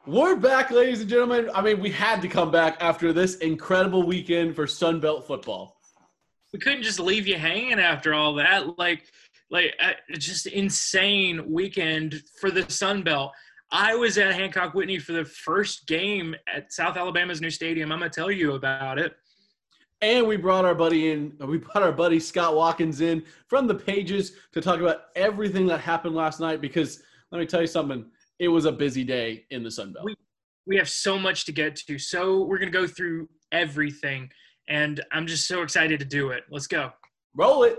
We're back, ladies and gentlemen. I mean, we had to come back after this incredible weekend for Sun Belt football. We couldn't just leave you hanging after all that. Just insane weekend for the Sun Belt. I was at Hancock Whitney for the first game at South Alabama's new stadium. I'm going to tell you about it. And we brought our buddy Scott Watkins in from the Pages to talk about everything that happened last night because let me tell you something. It was a busy day in the Sun Belt. We have so much to get to. So we're going to go through everything. And I'm just so excited to do it. Let's go. Roll it.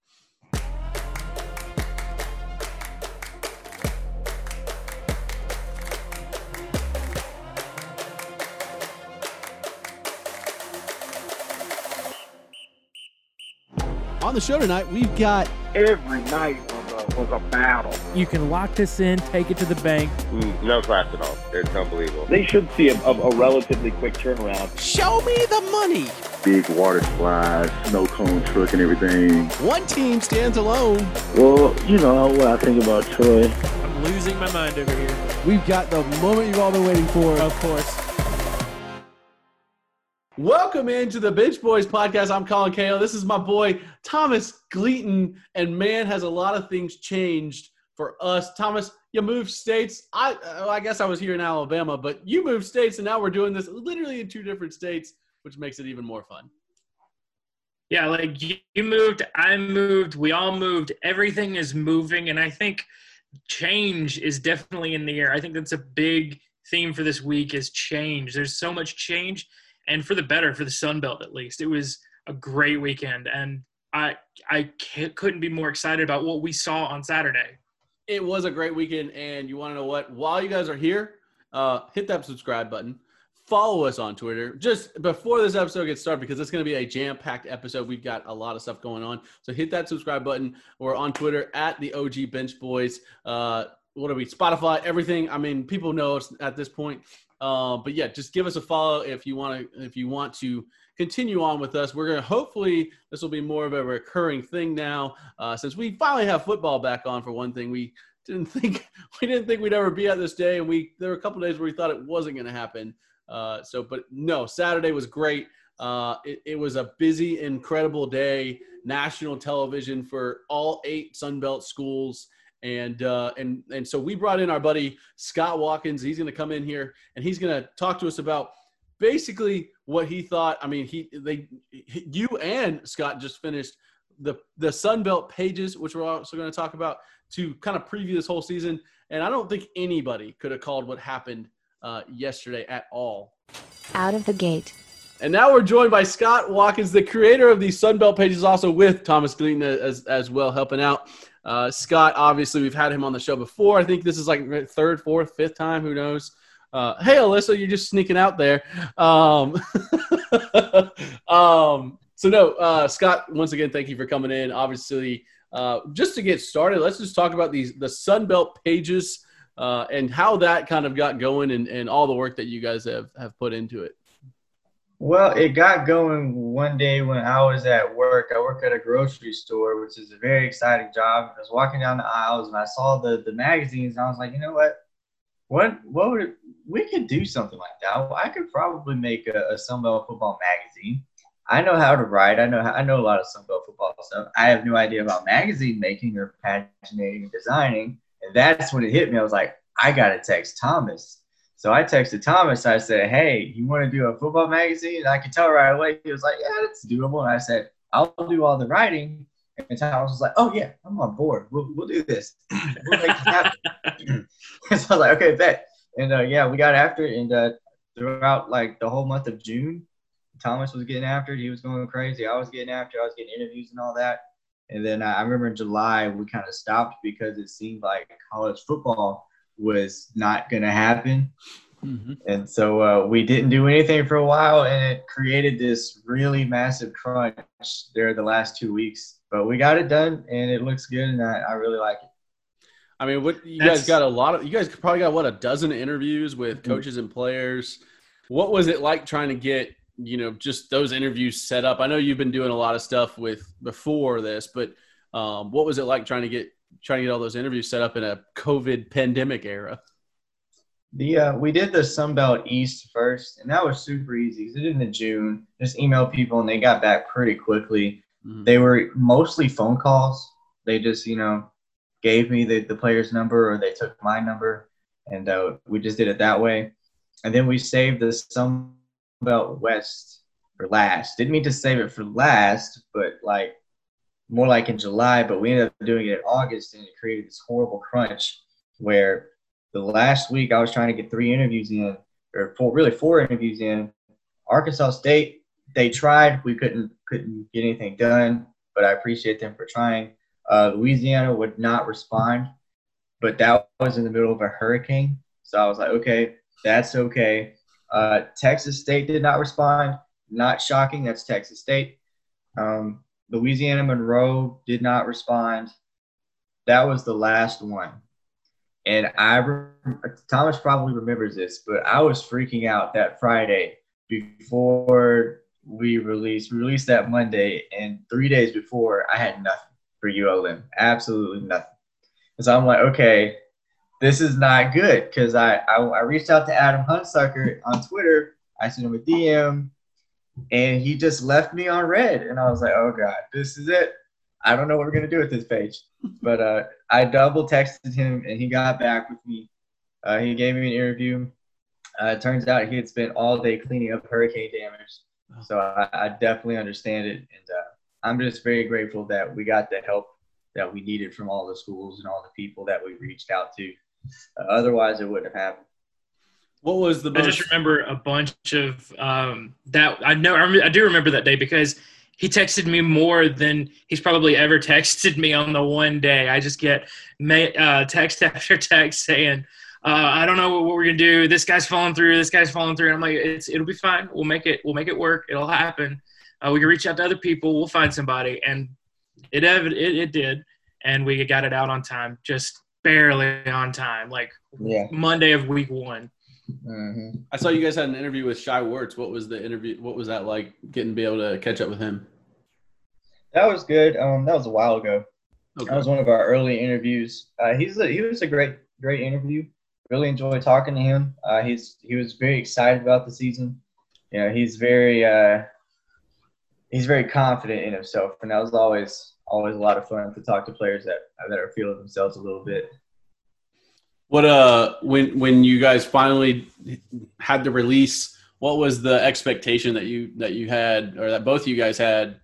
On the show tonight, we've got every night was a battle. You can lock this in, take it to the bank. No class at all. It's unbelievable. They should see a relatively quick turnaround. Show me the money. Big water slides, snow cone truck and everything. One team stands alone. Well, you know what I think about Troy. I'm losing my mind over here. We've got the moment you've all been waiting for. Of course. Welcome into the Bench Boys podcast. I'm Colin Cahill. This is my boy, Thomas Gleaton. And man, has a lot of things changed for us. Thomas, you moved states. I guess I was here in Alabama, but you moved states, and now we're doing this literally in two different states, which makes it even more fun. Yeah, like you moved, I moved, we all moved. Everything is moving, and I think change is definitely in the air. I think that's a big theme for this week is change. There's so much change. And for the better, for the Sun Belt at least. It was a great weekend, and I couldn't be more excited about what we saw on Saturday. It was a great weekend, and you want to know what? While you guys are here, hit that subscribe button. Follow us on Twitter. Just before this episode gets started, because it's going to be a jam-packed episode. We've got a lot of stuff going on. So hit that subscribe button. We're on Twitter at the OG Bench Boys. What are we? Spotify, everything. I mean, people know us at this point. But yeah, just give us a follow if you want to continue on with us. We're going to hopefully this will be more of a recurring thing now since we finally have football back on. For one thing, we didn't think we'd ever be at this day, and there were a couple of days where we thought it wasn't going to happen. But no, Saturday was great. It was a busy, incredible day. National television for all 8 Sun Belt schools. And so we brought in our buddy Scott Watkins. He's going to come in here and he's going to talk to us about basically what he thought. I mean, you and Scott just finished the Sun Belt Pages, which we're also going to talk about to kind of preview this whole season. And I don't think anybody could have called what happened yesterday at all. Out of the gate. And now we're joined by Scott Watkins, the creator of the Sun Belt Pages, also with Thomas Gleaton as well, helping out. Scott, obviously, we've had him on the show before. I think this is like third, fourth, fifth time. Who knows? Hey, Alyssa, you're just sneaking out there. Scott, once again, thank you for coming in. Obviously, just to get started, let's just talk about the Sun Belt Pages and how that kind of got going and all the work that you guys have put into it. Well, it got going one day when I was at work. I work at a grocery store, which is a very exciting job. I was walking down the aisles and I saw the magazines, and I was like, you know what we could do something like that. I could probably make a Sun Belt football magazine. I know how to write. I know a lot of Sun Belt football stuff. I have no idea about magazine making or paginating or designing. And that's when it hit me. I was like, I got to text Thomas. So I texted Thomas. I said, hey, you want to do a football magazine? And I could tell right away. He was like, yeah, that's doable. And I said, I'll do all the writing. And Thomas was like, oh, yeah, I'm on board. We'll do this. We'll make it happen. So I was like, okay, bet. And, we got after it. And throughout, like, the whole month of June, Thomas was getting after it. He was going crazy. I was getting after it. I was getting interviews and all that. And then I remember in July, we kind of stopped because it seemed like college football was not going to happen. Mm-hmm. And so we didn't do anything for a while, and it created this really massive crunch there the last 2 weeks. But we got it done, and it looks good, and I really like it. I mean, you guys probably got, a dozen interviews with coaches and players. What was it like trying to get, just those interviews set up? I know you've been doing a lot of stuff before this, but what was it like trying to get all those interviews set up in a COVID pandemic era? We did the Sun Belt East first, and that was super easy because it did in June. Just emailed people, and they got back pretty quickly. Mhm. They were mostly phone calls. They just, gave me the player's number, or they took my number, and we just did it that way. And then we saved the Sun Belt West for last. Didn't mean to save it for last, but more like in July. But we ended up doing it in August, and it created this horrible crunch where the last week I was trying to get 3 interviews in, or 4 interviews in. Arkansas State, they tried. We couldn't get anything done, but I appreciate them for trying. Louisiana would not respond, but that was in the middle of a hurricane. So I was like, okay, that's okay. Texas State did not respond. Not shocking. That's Texas State. Louisiana Monroe did not respond. That was the last one. And Thomas probably remembers this, but I was freaking out that Friday before we released. We released that Monday, and 3 days before, I had nothing for ULM. Absolutely nothing. And so I'm like, okay, this is not good, because I reached out to Adam Hunsucker on Twitter. I sent him a DM, and he just left me on red. And I was like, oh, God, this is it. I don't know what we're going to do with this page. But I double texted him, and he got back with me. He gave me an interview. It turns out he had spent all day cleaning up hurricane damage. So I definitely understand it. And I'm just very grateful that we got the help that we needed from all the schools and all the people that we reached out to. Otherwise, it wouldn't have happened. What was the most? I just remember a bunch of that. I do remember that day because he texted me more than he's probably ever texted me on the one day. I just get text after text saying, I don't know what we're going to do. This guy's falling through. This guy's falling through. And I'm like, it'll be fine. We'll make it work. It'll happen. We can reach out to other people. We'll find somebody. And it did. And we got it out on time, just barely on time, Monday of week 1. Mm-hmm. I saw you guys had an interview with Shai Werts. What was the interview? What was that like, getting to be able to catch up with him? That was good. That was a while ago. Okay. That was one of our early interviews. He was a great interview. Really enjoyed talking to him. He was very excited about the season. He's very confident in himself, and that was always a lot of fun to talk to players that are feeling themselves a little bit. What when you guys finally had the release, what was the expectation that you had, or that both of you guys had?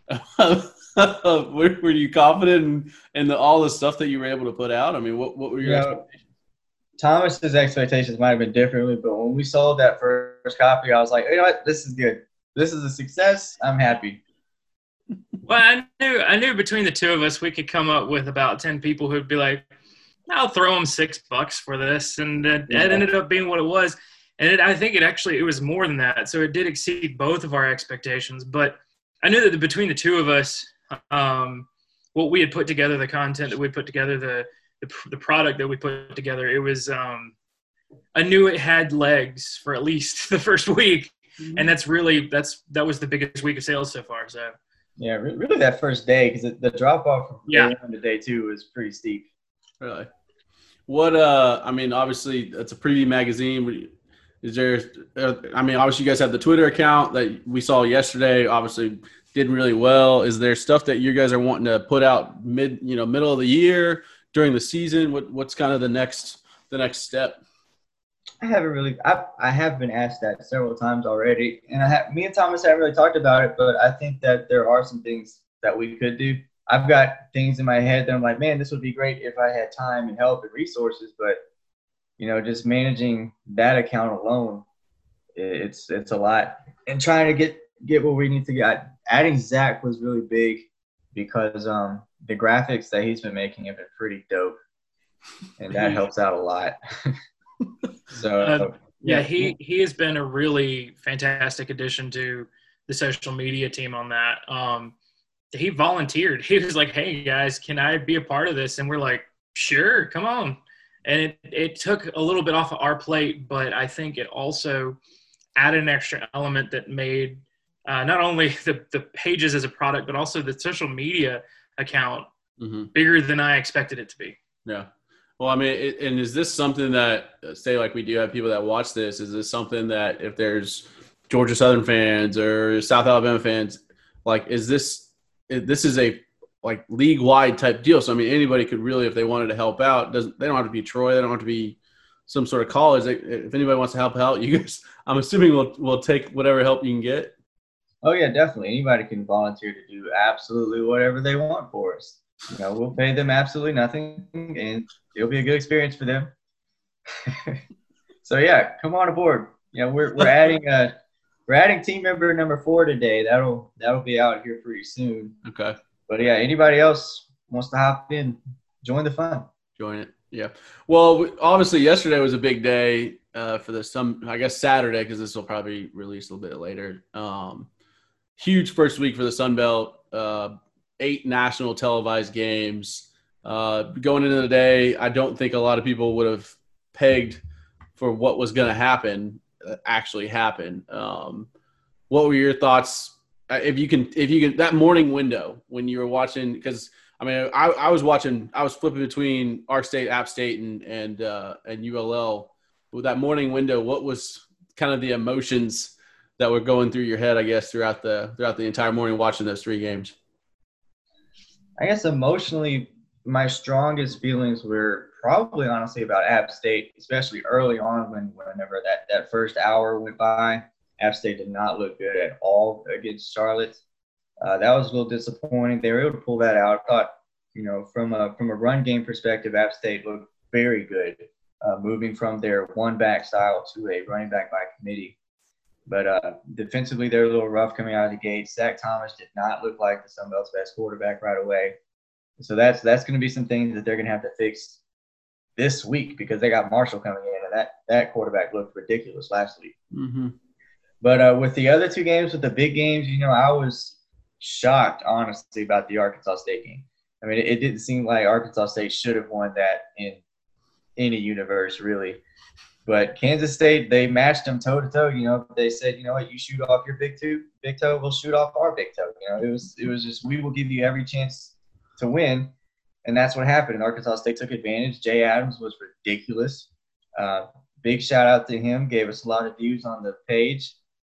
Were you confident in all the stuff that you were able to put out? I mean, what were your expectations? Thomas's expectations might have been differently, but when we sold that first copy, I was like, you know what, this is good. This is a success. I'm happy. Well, I knew between the two of us we could come up with about 10 people who'd be like, I'll throw them $6 for this, and it ended up being what it was. And I think it was more than that. So it did exceed both of our expectations. But I knew that between the two of us, what we had put together, the content that we put together, the product that we put together, it was I knew it had legs for at least the first week. Mm-hmm. And that was the biggest week of sales so far. So yeah, really that first day, because the drop off from day 1 to day 2 was pretty steep. Really? What I mean, obviously it's a preview magazine. Is there obviously you guys have the Twitter account that we saw yesterday, obviously did really well. Is there stuff that you guys are wanting to put out middle of the year, during the season? What's kind of the next step? I haven't really. I have been asked that several times already, and me and Thomas haven't really talked about it. But I think that there are some things that we could do. I've got things in my head that I'm like, man, this would be great if I had time and help and resources. But just managing that account alone, it's a lot. And trying to get what we need to get. Adding Zach was really big because the graphics that he's been making have been pretty dope, and that helps out a lot. So he has been a really fantastic addition to the social media team on that. He volunteered. He was like, hey guys, can I be a part of this? And we're like, sure, come on. And it took a little bit off of our plate, but I think it also added an extra element that made not only the pages as a product, but also the social media account bigger than I expected it to be. Yeah. Well, I mean, and is this something that, say, like we do have people that watch this, is this something that if there's Georgia Southern fans or South Alabama fans, like, is this is a like league-wide type deal? So, I mean, anybody could really, if they wanted to help out, they don't have to be Troy, they don't have to be some sort of college. If anybody wants to help out, you guys, I'm assuming we'll take whatever help you can get. Oh, yeah, definitely. Anybody can volunteer to do absolutely whatever they want for us. We'll pay them absolutely nothing, and it'll be a good experience for them. So, yeah, come on aboard. We're adding team member number 4 today. That'll be out here pretty soon. Okay. But, yeah, anybody else wants to hop in, join the fun. Join it. Yeah. Well, obviously yesterday was a big day for I guess Saturday, because this will probably be released a little bit later. Huge first week for the Sun Belt. 8 national televised games. Going into the day, I don't think a lot of people would have pegged for what was going to happen actually happen. What were your thoughts? If you can, that morning window when you were watching, because I mean, I was flipping between Ark State, App State, and ULL. With that morning window, what was kind of the emotions that were going through your head, I guess, throughout the entire morning watching those 3 games? I guess emotionally, my strongest feelings were probably honestly about App State, especially early on whenever that first hour went by. App State did not look good at all against Charlotte. That was a little disappointing. They were able to pull that out. I thought, from a run game perspective, App State looked very good, moving from their one-back style to a running back by committee. But defensively, they're a little rough coming out of the gate. Zach Thomas did not look like the Sun Belt's best quarterback right away. So that's going to be some things that they're going to have to fix this week, because they got Marshall coming in, and that quarterback looked ridiculous last week. Mm-hmm. But with the other 2 games, with the big games, I was shocked, honestly, about the Arkansas State game. I mean, it didn't seem like Arkansas State should have won that in any universe, really. But Kansas State, they matched them toe-to-toe. They said, what, you shoot off your big toe, we'll shoot off our big toe. It was just, we will give you every chance to win. And that's what happened. And Arkansas State took advantage. Jay Adams was ridiculous. Big shout-out to him. Gave us a lot of views on the page.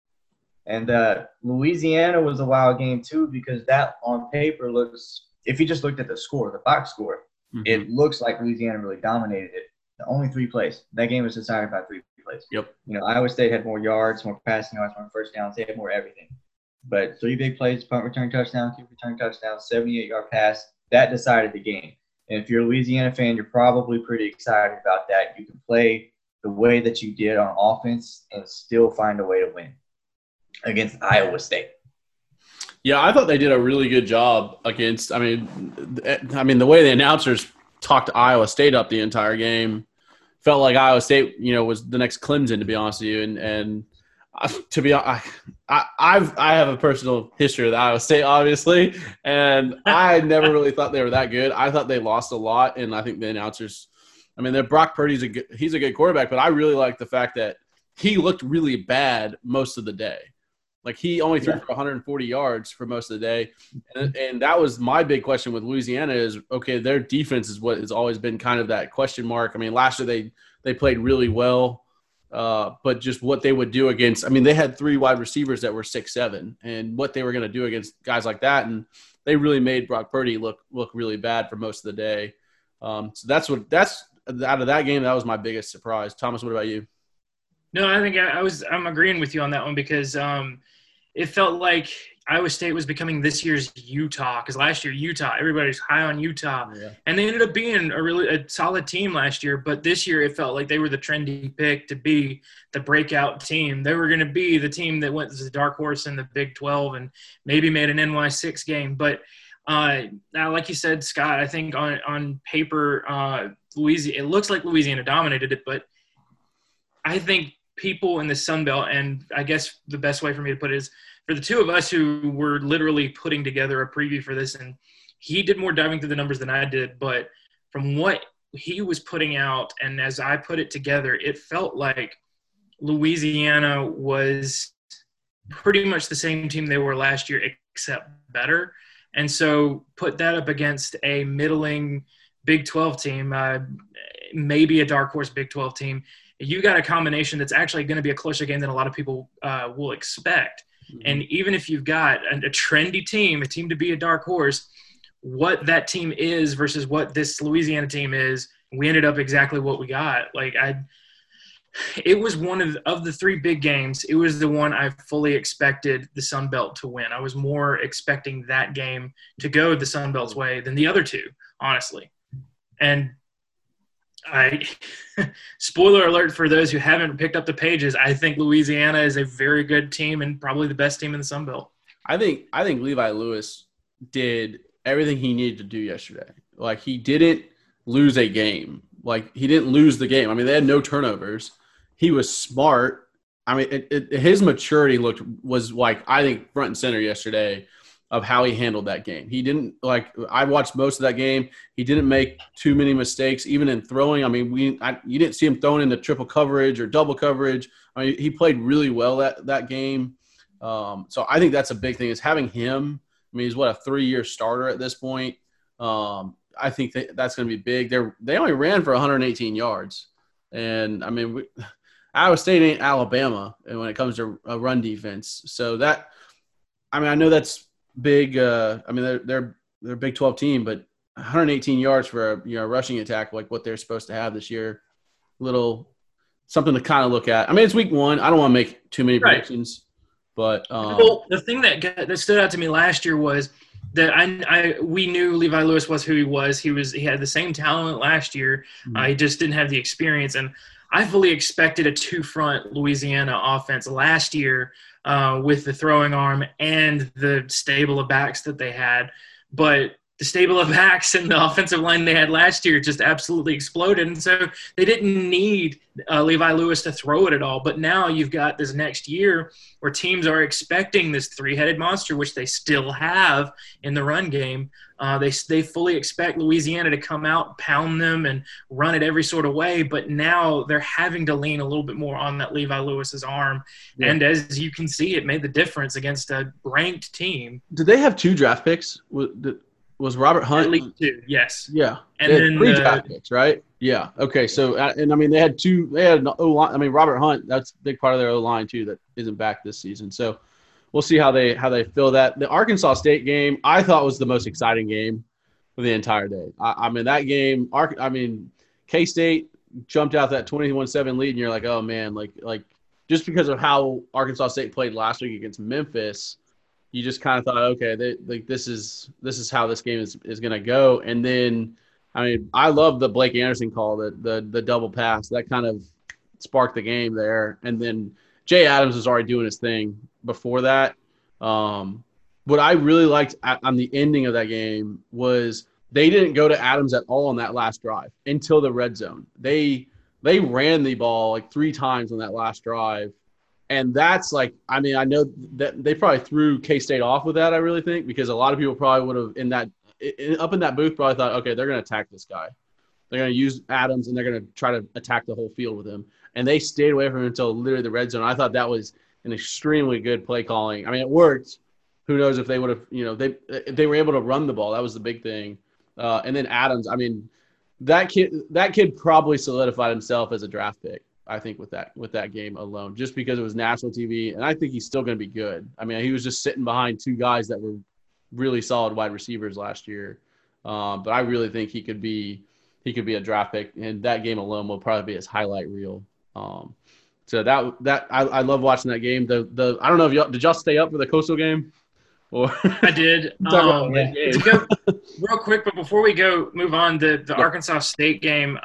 And Louisiana was a wild game too, because that on paper looks – if you just looked at the score, the box score, it looks like Louisiana really dominated it. The only 3 plays. That game was decided by 3 plays. Yep. Iowa State had more yards, more passing yards, more first downs. They had more everything. But 3 big plays, punt return touchdown, kick return touchdown, 78-yard pass, that decided the game. And if you're a Louisiana fan, you're probably pretty excited about that. You can play the way that you did on offense and still find a way to win against Iowa State. Yeah, I thought they did a really good job against – I mean, the way the announcers talked Iowa State up the entire game, felt like Iowa State, was the next Clemson, to be honest with you. And to be honest, I have a personal history with Iowa State, obviously, and I never really thought they were that good. I thought they lost a lot, and I think the announcers – I mean, Brock Purdy's he's a good quarterback, but I really like the fact that he looked really bad most of the day. Like, he only threw for 140 yards for most of the day. And that was my big question with Louisiana is, okay, their defense is what has always been kind of that question mark. I mean, last year they played really well, but just what they would do against – I mean, they had 3 wide receivers that were 6'7", and what they were going to do against guys like that. And they really made Brock Purdy look really bad for most of the day. So that's out of that game, that was my biggest surprise. Thomas, what about you? No, I think I'm agreeing with you on that one, because it felt like Iowa State was becoming this year's Utah, because last year Utah, everybody's high on Utah, and they ended up being a solid team last year. But this year it felt like they were the trendy pick to be the breakout team. They were going to be the team that went to the dark horse in the Big 12 and maybe made an NY6 game. But now, like you said, Scott, I think on paper, Louisiana, it looks like Louisiana dominated it, but I think people in the Sun Belt, and I guess the best way for me to put it is for the 2 of us who were literally putting together a preview for this, and he did more diving through the numbers than I did, but from what he was putting out and as I put it together, it felt like Louisiana was pretty much the same team they were last year, except better. And so put that up against a middling Big 12 team, maybe a dark horse Big 12 team. You got a combination that's actually going to be a closer game than a lot of people will expect. Mm-hmm. And even if you've got a trendy team, a team to be a dark horse, what that team is versus what this Louisiana team is, we ended up exactly what we got. It was one of the three big games. It was the one I fully expected the Sun Belt to win. I was more expecting that game to go the Sun Belt's way than the other two, honestly. And spoiler alert for those who haven't picked up the pages, I think Louisiana is a very good team and probably the best team in the Sun Belt. I think Levi Lewis did everything he needed to do yesterday. Like, he didn't lose a game. Like, he didn't lose the game. I mean, they had no turnovers. He was smart. I mean, his maturity was I think, front and center yesterday of how he handled that game. He didn't, I watched most of that game. He didn't make too many mistakes, even in throwing. I mean, you didn't see him throwing into triple coverage or double coverage. I mean, he played really well that game. So I think that's a big thing, is having him. I mean, he's a 3-year starter at this point. I think that's going to be big. They only ran for 118 yards. And, I mean, Iowa State ain't Alabama when it comes to a run defense. So I know that's big. I mean, they're a Big 12 team, but 118 yards for a rushing attack like what they're supposed to have this year, little something to kind of look at. I mean, it's week 1. I don't want to make too many predictions. But the thing that stood out to me last year was that we knew Levi Lewis was who he was. He had the same talent last year. Mm-hmm. He just didn't have the experience. And I fully expected a 2-front Louisiana offense last year with the throwing arm and the stable of backs that they had. But the stable of backs and the offensive line they had last year just absolutely exploded. And so they didn't need Levi Lewis to throw it at all. But now you've got this next year where teams are expecting this 3-headed monster, which they still have in the run game. They fully expect Louisiana to come out, pound them, and run it every sort of way. But now they're having to lean a little bit more on that Levi Lewis's arm. Yeah. And as you can see, it made the difference against a ranked team. Did they have 2 draft picks? Was Robert Hunt? At least 2, yes. Yeah. And then 3 draft picks, right? Yeah. Okay. So, and I mean, they had an O-line. I mean, Robert Hunt, that's a big part of their O-line too that isn't back this season. So we'll see how they fill that. The Arkansas State game, I thought was the most exciting game of the entire day. I mean, that game, K-State jumped out that 21-7 lead, and you're like, oh man, like just because of how Arkansas State played last week against Memphis, you just kind of thought, okay, this is how this game is going to go. And then, I mean, I love the Blake Anderson call, the double pass. That kind of sparked the game there. And then Jay Adams was already doing his thing before that. What I really liked on the ending of that game was they didn't go to Adams at all on that last drive until the red zone. They ran the ball 3 times on that last drive. And that's I mean, I know that they probably threw K-State off with that, I really think, because a lot of people probably would have up in that booth probably thought, okay, they're going to attack this guy. They're going to use Adams, and they're going to try to attack the whole field with him. And they stayed away from him until literally the red zone. I thought that was an extremely good play calling. I mean, it worked. Who knows if they would have, if they were able to run the ball. That was the big thing. And then Adams, I mean, that kid probably solidified himself as a draft pick, I think, with that game alone, just because it was national TV. And I think he's still going to be good. I mean, he was just sitting behind 2 guys that were really solid wide receivers last year. But I really think he could be a draft pick, and that game alone will probably be his highlight reel. So that I love watching that game. I don't know if did y'all stay up for the Coastal game? Or I did. To go real quick, but before we move on, the Arkansas State game.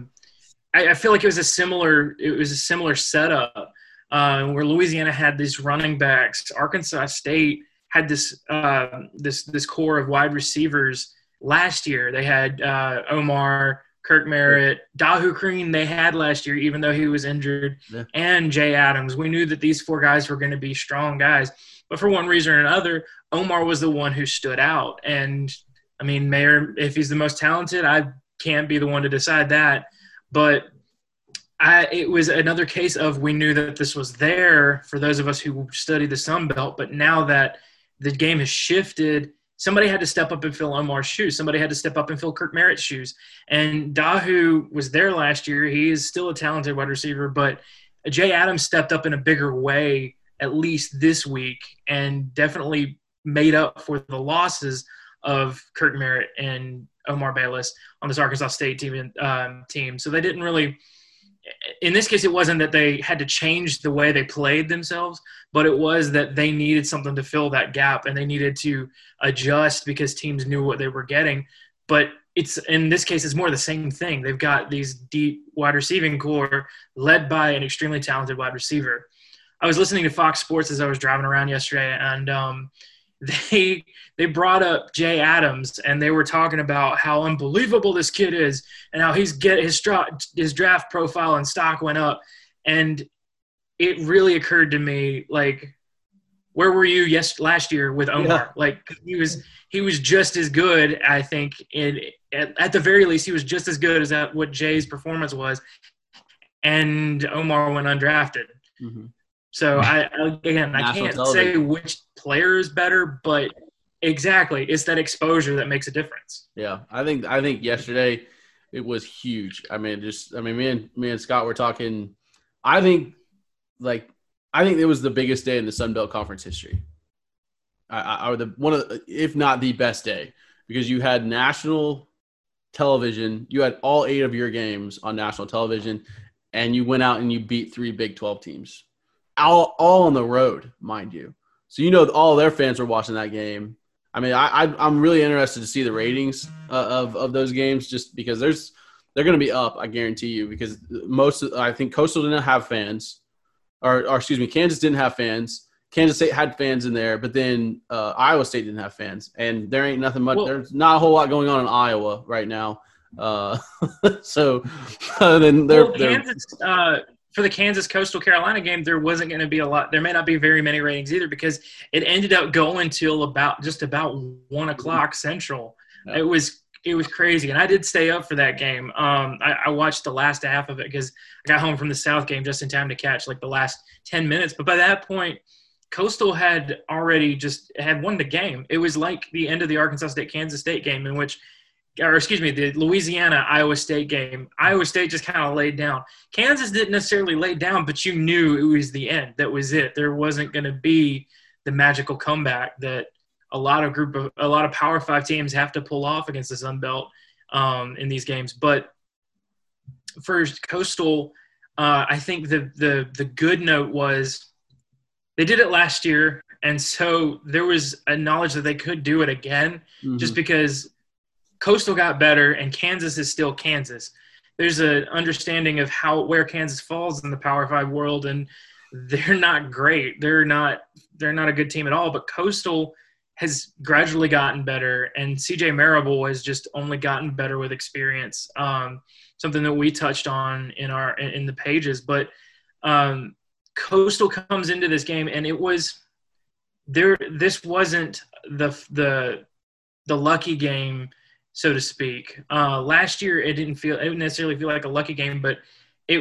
I feel like it was a similar setup where Louisiana had these running backs. Arkansas State had this core of wide receivers last year. They had Omar, Kirk Merritt, Dahu Green they had last year, even though he was injured, and Jay Adams. We knew that these 4 guys were going to be strong guys. But for one reason or another, Omar was the one who stood out. And, I mean, Mayer, if he's the most talented, I can't be the one to decide that. But it was another case of we knew that this was there for those of us who study the Sun Belt. But now that the game has shifted somebody had to step up and fill Omar's shoes. Somebody had to step up and fill Kirk Merritt's shoes. And Dahu was there last year. He is still a talented wide receiver, but Jay Adams stepped up in a bigger way, at least this week, and definitely made up for the losses of Kirk Merritt and Omar Bayless on this Arkansas State team. So they didn't really – in this case, it wasn't that they had to change the way they played themselves, but it was that they needed something to fill that gap, and they needed to adjust because teams knew what they were getting. But it's in this case, it's more the same thing. They've got these deep wide receiving core led by an extremely talented wide receiver. I was listening to Fox Sports as I was driving around yesterday, and they brought up Jay Adams, and they were talking about how unbelievable this kid is and how his draft profile and stock went up. And it really occurred to me, like, where were you last year with Omar? Yeah. Like, he was just as good, I think. At the very least, he was just as good as what Jay's performance was, and Omar went undrafted. Mm-hmm. So I can't say which player is better, but exactly, it's that exposure that makes a difference. Yeah, I think yesterday it was huge. Me and Scott were talking. I think it was the biggest day in the Sun Belt Conference history. If not the best day, because you had national television. You had all 8 of your games on national television, and you went out and you beat 3 Big 12 teams. All on the road, mind you. So all their fans were watching that game. I mean, I'm really interested to see the ratings of those games, just because they're going to be up. I guarantee you, because I think Coastal didn't have fans, or excuse me, Kansas didn't have fans. Kansas State had fans in there, but then Iowa State didn't have fans, and there ain't nothing much. There's not a whole lot going on in Iowa right now. So then Kansas. For the Kansas Coastal Carolina game, there wasn't going to be a lot. There may not be very many ratings either, because it ended up going till about 1 o'clock Central. Yeah. It was crazy, and I did stay up for that game. I watched the last half of it because I got home from the South game just in time to catch like the last 10 minutes. But by that point, Coastal had already had won the game. It was like the end of the Arkansas State-Kansas State game, the Louisiana-Iowa State game. Iowa State just kind of laid down. Kansas didn't necessarily lay down, but you knew it was the end. That was it. There wasn't going to be the magical comeback that a lot of Power 5 teams have to pull off against the Sun Belt in these games. But for Coastal, I think the good note was they did it last year, and so there was a knowledge that they could do it again, just because Coastal got better and Kansas is still Kansas. There's an understanding of where Kansas falls in the Power 5 world, and they're not great. They're not a good team at all, but Coastal has gradually gotten better, and CJ Marable has just only gotten better with experience. Something that we touched on in the pages, but Coastal comes into this game, and it was there. This wasn't the lucky game, so to speak. Last year, it didn't necessarily feel like a lucky game, but we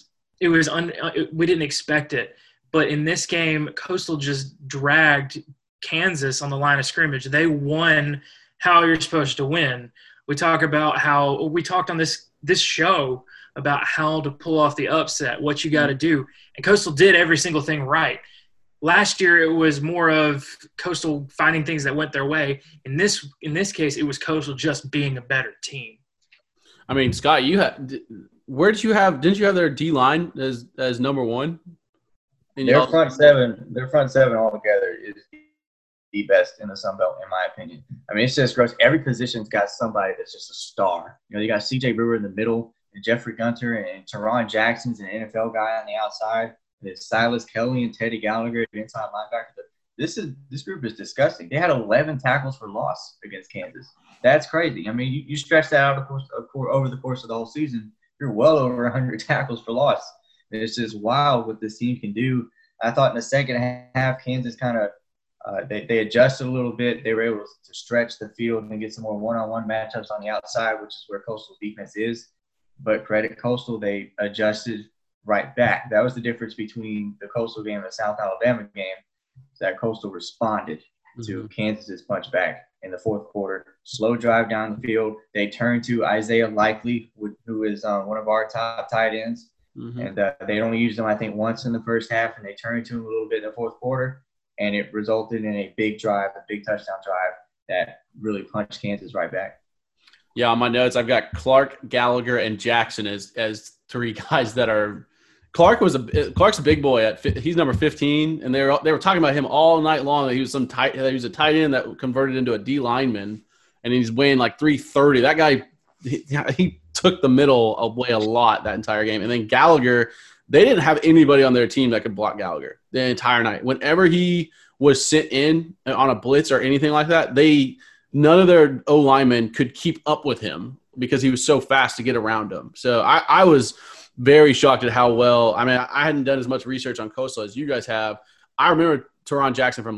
didn't expect it. But in this game, Coastal just dragged Kansas on the line of scrimmage. They won how you're supposed to win. We talked on this show about how to pull off the upset, what you got to do. And Coastal did every single thing right. Last year, it was more of Coastal finding things that went their way. In this case, it was Coastal just being a better team. I mean, Scott, didn't you have their D-line as number 1? Their front seven altogether is the best in the Sun Belt, in my opinion. I mean, it's just gross. Every position's got somebody that's just a star. You got C.J. Brewer in the middle, and Jeffrey Gunter, and Teron Jackson's an NFL guy on the outside. There's Silas Kelly and Teddy Gallagher, the inside linebacker. This group is disgusting. They had 11 tackles for loss against Kansas. That's crazy. I mean, you stretch that out over the course of the whole season, you're well over 100 tackles for loss. It's just wild what this team can do. I thought in the second half, Kansas kind of they adjusted a little bit. They were able to stretch the field and get some more one-on-one matchups on the outside, which is where Coastal's defense is. But credit Coastal, they adjusted right back. That was the difference between the Coastal game and the South Alabama game, that Coastal responded to Kansas's punch back. in the fourth quarter. Slow drive down the field. They turn to Isaiah Likely, who is one of our top tight ends. Mm-hmm. And they only used him, I think, once in the first half, and they turned to him a little bit in the fourth quarter. And it resulted in a big drive, a big touchdown drive that really punched Kansas right back. Yeah, on my notes, I've got Clark, Gallagher, and Jackson as three guys that are – Clark's a big boy. He's number 15, and they were talking about him all night long. That he was a tight end that converted into a D lineman, and he's weighing like 330. That guy, he took the middle away a lot that entire game. And then Gallagher, they didn't have anybody on their team that could block Gallagher the entire night. Whenever he was sent in on a blitz or anything like that, none of their O linemen could keep up with him because he was so fast to get around him. So I was very shocked at how well. I mean, I hadn't done as much research on Coastal as you guys have. I remember Teron Jackson from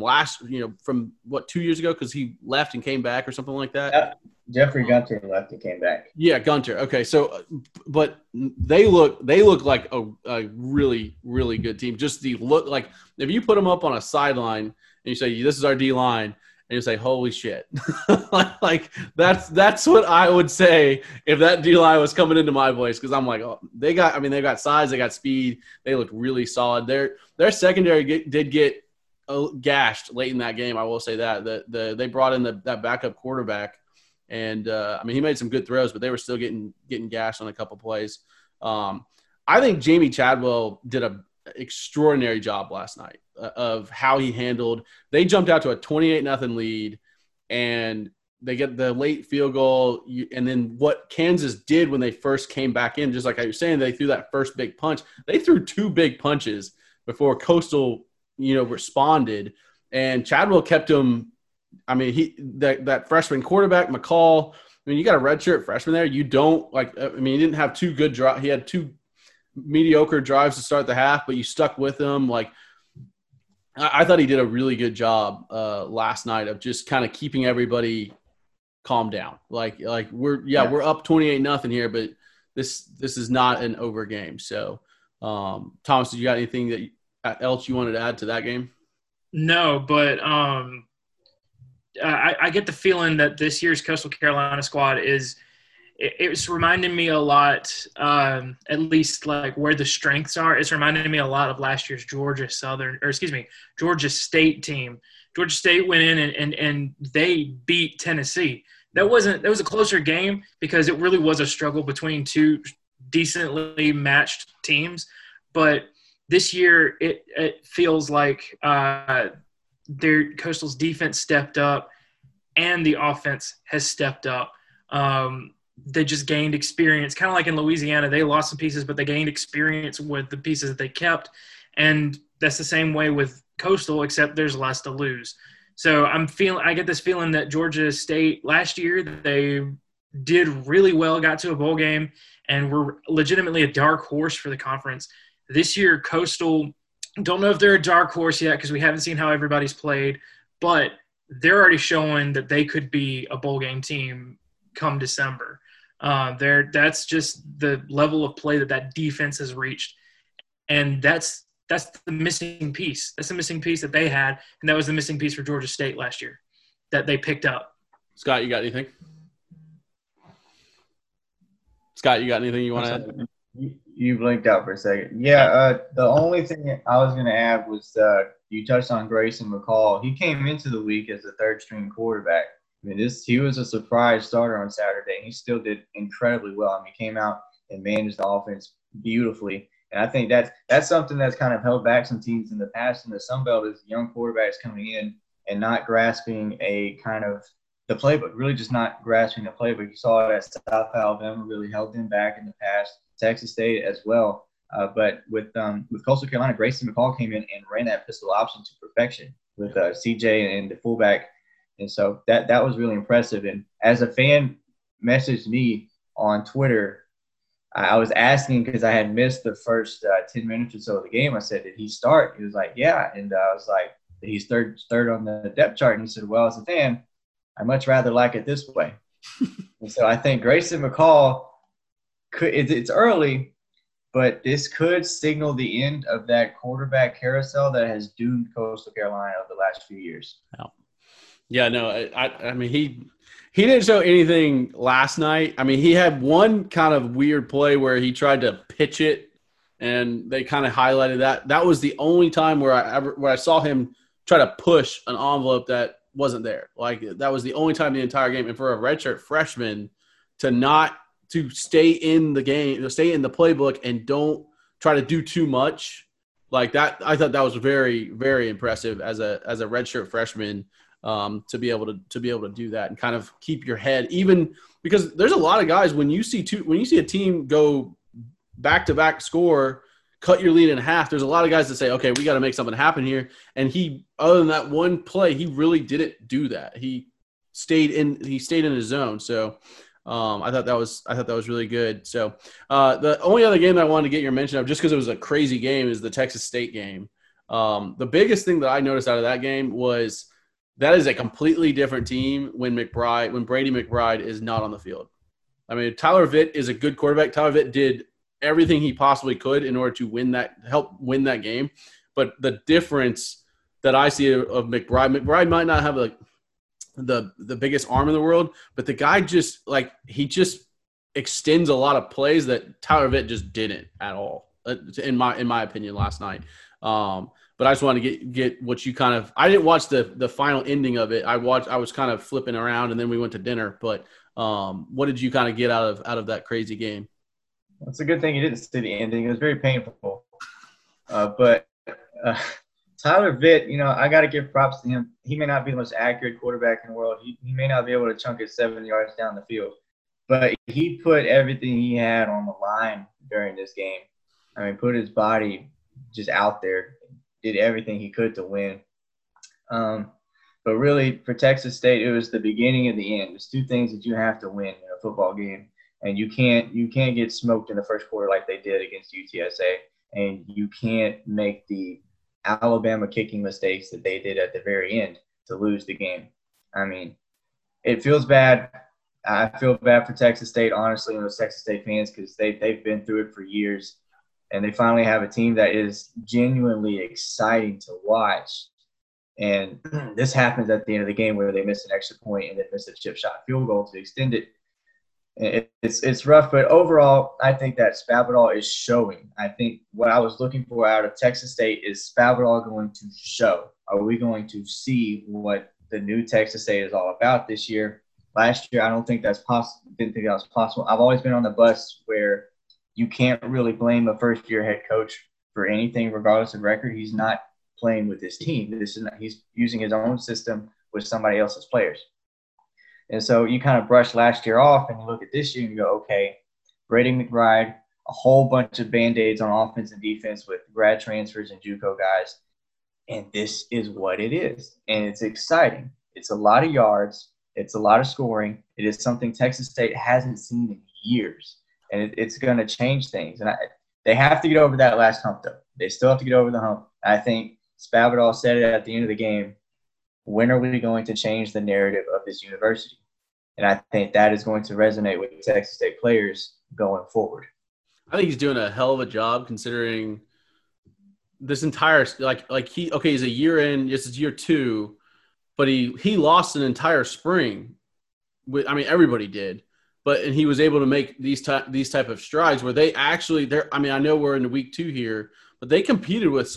2 years ago because he left and came back or something like that. Jeffrey Gunter left and came back. Yeah, Gunter. Okay, so but they look like a really, really good team. Just the look, like if you put them up on a sideline and you say this is our D line, and you say holy shit, like that's what I would say if that D line was coming into my voice, because I'm like, oh, they got size, they got speed, they look really solid. Their secondary did get gashed late in that game. I will say that they brought in that backup quarterback. And, he made some good throws, but they were still getting gashed on a couple plays. I think Jamie Chadwell did an extraordinary job last night of how he handled – they jumped out to a 28-0 lead, and they get the late field goal. And then what Kansas did when they first came back in, just like I was saying, they threw that first big punch. They threw two big punches before Coastal, responded. And Chadwell kept him – that freshman quarterback, McCall, you got a redshirt freshman there. You don't he didn't have two good drives. He had two mediocre drives to start the half, but you stuck with him. I thought he did a really good job last night of just kind of keeping everybody calm down. We're up 28-0 here, but this is not an over game. So, Thomas, did you got anything else you wanted to add to that game? No, but I get the feeling that this year's Coastal Carolina squad it's reminding me a lot, at least like where the strengths are. It's reminding me a lot of last year's Georgia State team. Georgia State went in and they beat Tennessee. That was a closer game because it really was a struggle between two decently matched teams. But this year it feels like their Coastal's defense stepped up and the offense has stepped up. They just gained experience, kind of like in Louisiana. They lost some pieces, but they gained experience with the pieces that they kept. And that's the same way with Coastal, except there's less to lose. So I get this feeling that Georgia State last year, they did really well, got to a bowl game, and were legitimately a dark horse for the conference. This year, Coastal, don't know if they're a dark horse yet because we haven't seen how everybody's played, but they're already showing that they could be a bowl game team come December. That's just the level of play that defense has reached, and that's the missing piece. That's the missing piece that they had, and that was the missing piece for Georgia State last year that they picked up. Scott, you got anything? Scott, you got anything you want to add? You blinked out for a second. Yeah, the only thing I was going to add was you touched on Grayson McCall. He came into the week as a third-string quarterback. He was a surprise starter on Saturday. He still did incredibly well. He came out and managed the offense beautifully. And I think that's something that's kind of held back some teams in the past in the Sun Belt is young quarterbacks coming in and not grasping a kind of the playbook, really just not grasping the playbook. You saw it at South Alabama, really held them back in the past. Texas State as well. But with Coastal Carolina, Grayson McCall came in and ran that pistol option to perfection with CJ and the fullback. And so that was really impressive. And as a fan messaged me on Twitter, I was asking because I had missed the first 10 minutes or so of the game. I said, did he start? He was like, yeah. And I was like, he's third on the depth chart. And he said, well, as a fan, I much rather like it this way. And so I think Grayson McCall it's early, but this could signal the end of that quarterback carousel that has doomed Coastal Carolina over the last few years. Yeah, no, I mean he didn't show anything last night. I mean, he had one kind of weird play where he tried to pitch it, and they kind of highlighted that. That was the only time where I saw him try to push an envelope that wasn't there. Like that was the only time the entire game. And for a redshirt freshman to stay in the game, to stay in the playbook, and don't try to do too much like that, I thought that was very, very impressive as a redshirt freshman. To be able to do that and kind of keep your head, even because there's a lot of guys when you see a team go back-to-back score, cut your lead in half, there's a lot of guys that say, okay, we got to make something happen here. And he, other than that one play, he really didn't do that. He stayed in his zone. So I thought that was really good. So the only other game that I wanted to get your mention of, just because it was a crazy game, is the Texas State game. The biggest thing that I noticed out of that game was that is a completely different team when Brady McBride is not on the field. I mean, Tyler Vitt is a good quarterback. Tyler Vitt did everything he possibly could in order to help win that game. But the difference that I see of McBride might not have the biggest arm in the world, but the guy just extends a lot of plays that Tyler Vitt just didn't at all, in my opinion, last night. But I just wanted to get what you kind of – I didn't watch the final ending of it. I was kind of flipping around, and then we went to dinner. But what did you kind of get out of that crazy game? It's a good thing you didn't see the ending. It was very painful. But Tyler Vitt, I got to give props to him. He may not be the most accurate quarterback in the world. He may not be able to chunk it 7 yards down the field. But he put everything he had on the line during this game. I mean, put his body just out there. Did everything he could to win. But really, for Texas State, it was the beginning and the end. There's two things that you have to win in a football game, and you can't get smoked in the first quarter like they did against UTSA, and you can't make the Alabama kicking mistakes that they did at the very end to lose the game. I mean, it feels bad. I feel bad for Texas State, honestly, and those Texas State fans, because they've been through it for years. And they finally have a team that is genuinely exciting to watch. And this happens at the end of the game where they miss an extra point and then miss a chip shot field goal to extend it. It's rough, but overall, I think that Spavital is showing. I think what I was looking for out of Texas State is Spavital going to show. Are we going to see what the new Texas State is all about this year? Last year, I don't think that's possible. Didn't think that was possible. I've always been on the bus where you can't really blame a first-year head coach for anything, regardless of record. He's not playing with his team. He's using his own system with somebody else's players. And so you kind of brush last year off, and you look at this year and you go, okay, Brady McBride, a whole bunch of Band-Aids on offense and defense with grad transfers and JUCO guys, and this is what it is. And it's exciting. It's a lot of yards. It's a lot of scoring. It is something Texas State hasn't seen in years. And it's going to change things. And they have to get over that last hump, though. They still have to get over the hump. I think Spavital said it at the end of the game. When are we going to change the narrative of this university? And I think that is going to resonate with Texas State players going forward. I think he's doing a hell of a job considering this entire he's a year in, this is year 2, but he lost an entire spring. Everybody did. And he was able to make these type of strides where they actually I know we're in week 2 here, but they competed with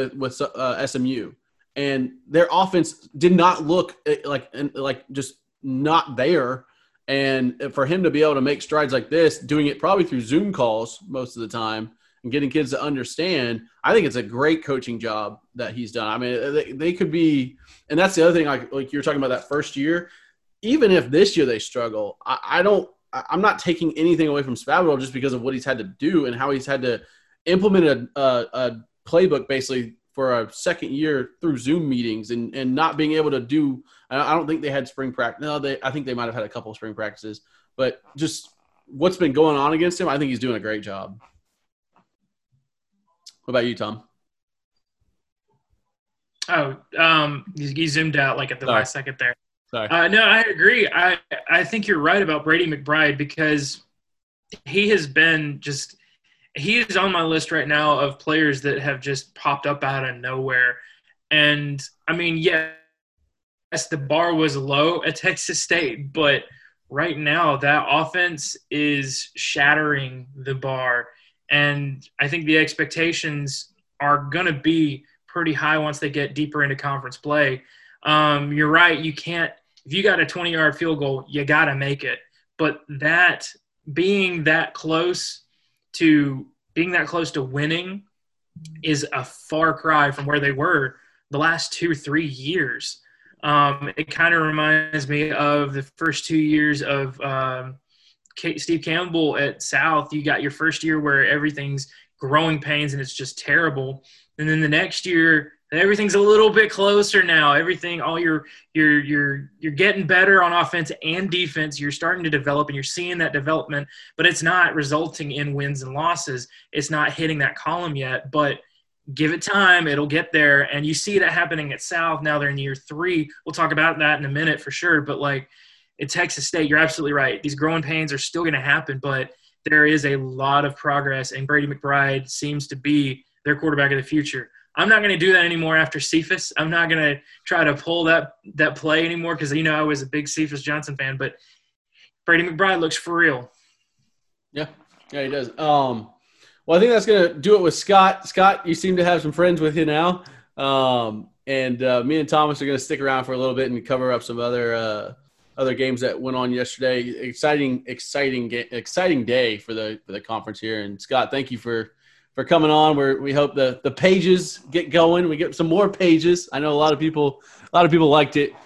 SMU, and their offense did not look like just not there. And for him to be able to make strides like this, doing it probably through Zoom calls most of the time and getting kids to understand, I think it's a great coaching job that he's done. I mean, they could be, and that's the other thing, like you're talking about that first year. Even if this year they struggle, I'm not taking anything away from Spavital just because of what he's had to do and how he's had to implement a playbook basically for a second year through Zoom meetings and not being able to do – I don't think they had spring practice. No, I think they might have had a couple of spring practices. But just what's been going on against him, I think he's doing a great job. What about you, Tom? Oh, he zoomed out like at the last second there. Sorry. No, I agree. I think you're right about Brady McBride because he has been just – he is on my list right now of players that have just popped up out of nowhere. And, I mean, yes, the bar was low at Texas State, but right now that offense is shattering the bar. And I think the expectations are going to be pretty high once they get deeper into conference play. You're right. You can't – if you got a 20-yard field goal, you got to make it. But that being that close to winning is a far cry from where they were the last 2-3 years. It kind of reminds me of the first 2 years of Steve Campbell at South. You got your first year where everything's growing pains and it's just terrible. And then the next year, everything's a little bit closer now. You're getting better on offense and defense. You're starting to develop, and you're seeing that development, but it's not resulting in wins and losses. It's not hitting that column yet, but give it time. It'll get there. And you see that happening at South. Now they're in year 3. We'll talk about that in a minute for sure. But like at Texas State, you're absolutely right. These growing pains are still going to happen, but there is a lot of progress, and Brady McBride seems to be their quarterback of the future. I'm not going to do that anymore after Cephas. I'm not going to try to pull that play anymore because, I was a big Cephas Johnson fan. But Brady McBride looks for real. Yeah, he does. Well, I think that's going to do it with Scott. Scott, you seem to have some friends with you now. And me and Thomas are going to stick around for a little bit and cover up some other games that went on yesterday. Exciting day for the conference here. And Scott, thank you for coming on. We hope the pages get going. We get some more pages. I know a lot of people liked it.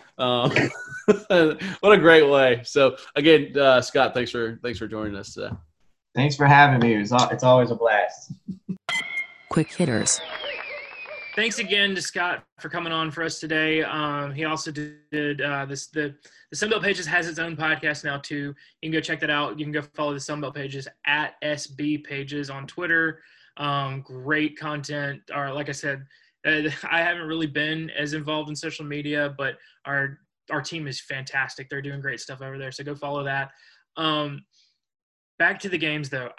What a great way. So again, Scott, thanks for joining us today. Thanks for having me. It's always a blast. Quick hitters. Thanks again to Scott for coming on for us today. He also did the Sunbelt Pages has its own podcast now too. You can go check that out. You can go follow the Sunbelt Pages at SB Pages on Twitter. Great content. Or like I said, I haven't really been as involved in social media, but our team is fantastic. They're doing great stuff over there. So go follow that. Back to the games though.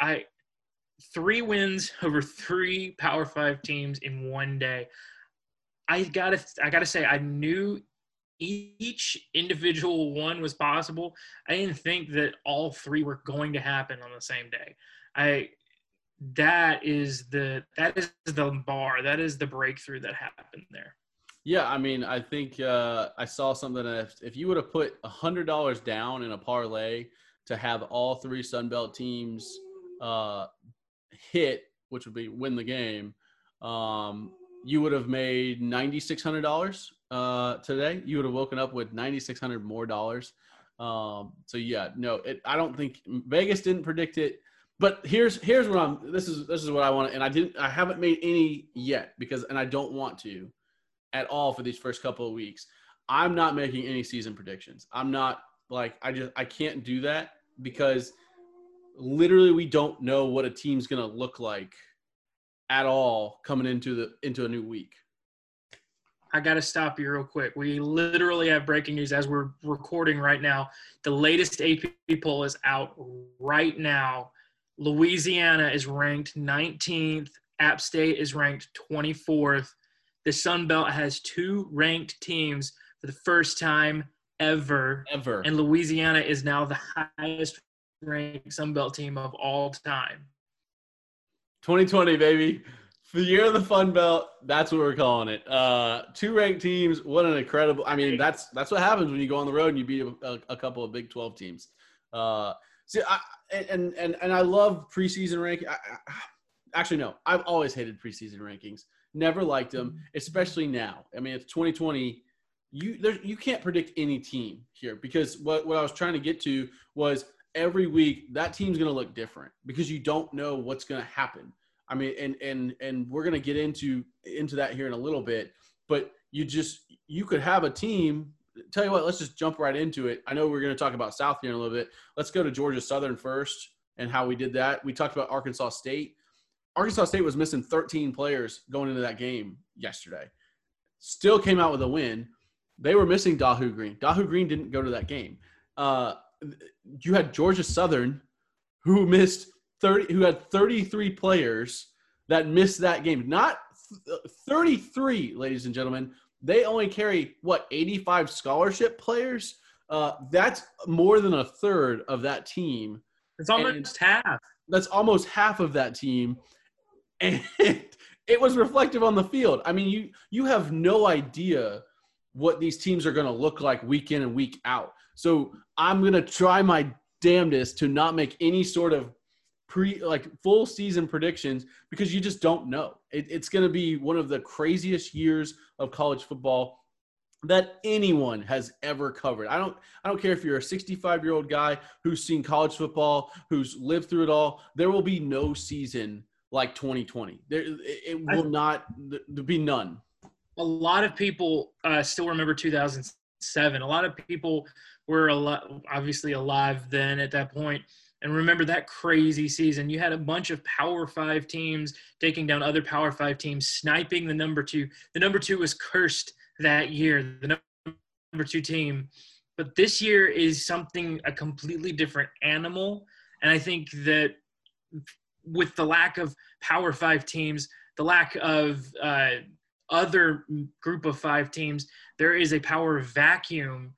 3 wins over 3 Power 5 teams in one day. I gotta say, I knew each individual one was possible. I didn't think that all 3 were going to happen on the same day. That is the bar. That is the breakthrough that happened there. Yeah, I mean, I think I saw something that if you would have put $100 down in a parlay to have all 3 Sunbelt teams hit, which would be win the game, you would have made $9,600 today. You would have woken up with $9,600 more dollars. So yeah, no, I don't think Vegas didn't predict it. But here's what this is what I want, and I haven't made any yet and I don't want to at all for these first couple of weeks. I'm not making any season predictions. I'm not I can't do that because literally we don't know what a team's going to look like at all coming into a new week. I got to stop you real quick. We literally have breaking news as we're recording right now. The latest AP poll is out right now. Louisiana is ranked 19th. App State is ranked 24th. The Sun Belt has 2 ranked teams for the first time ever. And Louisiana is now the highest ranked Sun Belt team of all time. 2020, baby. The year of the Fun Belt. That's what we're calling it. 2 ranked teams. What an incredible – I mean, that's what happens when you go on the road and you beat a couple of Big 12 teams. See, I love preseason ranking. Actually, no. I've always hated preseason rankings. Never liked them, especially now. I mean, it's 2020. You can't predict any team here because what I was trying to get to was every week that team's going to look different because you don't know what's going to happen. I mean, and we're going to get into that here in a little bit, but you could have a team. Tell you what, let's just jump right into it. I know we're going to talk about South here in a little bit. Let's go to Georgia Southern first and how we did that. We talked about Arkansas State. Arkansas State was missing 13 players going into that game yesterday. Still came out with a win. They were missing Dahu Green. Dahu Green didn't go to that game. You had Georgia Southern who had 33 players that missed that game. Not 33, ladies and gentlemen. they only carry, 85 scholarship players? That's more than a third of that team. It's almost half. That's almost half of that team. And it was reflective on the field. I mean, you have no idea what these teams are going to look like week in and week out. So I'm going to try my damnedest to not make any sort of full season predictions because you just don't know. It's going to be one of the craziest years of college football that anyone has ever covered. I don't care if you're a 65-year-old guy who's seen college football, who's lived through it all. There will be no season like 2020. There'll be none. A lot of people still remember 2007. A lot of people were obviously alive then at that point and remember that crazy season. You had a bunch of Power 5 teams taking down other Power 5 teams, sniping the number 2. The number 2 was cursed that year, the number 2 team. But this year is a completely different animal. And I think that with the lack of Power 5 teams, the lack of other group of 5 teams, there is a power vacuum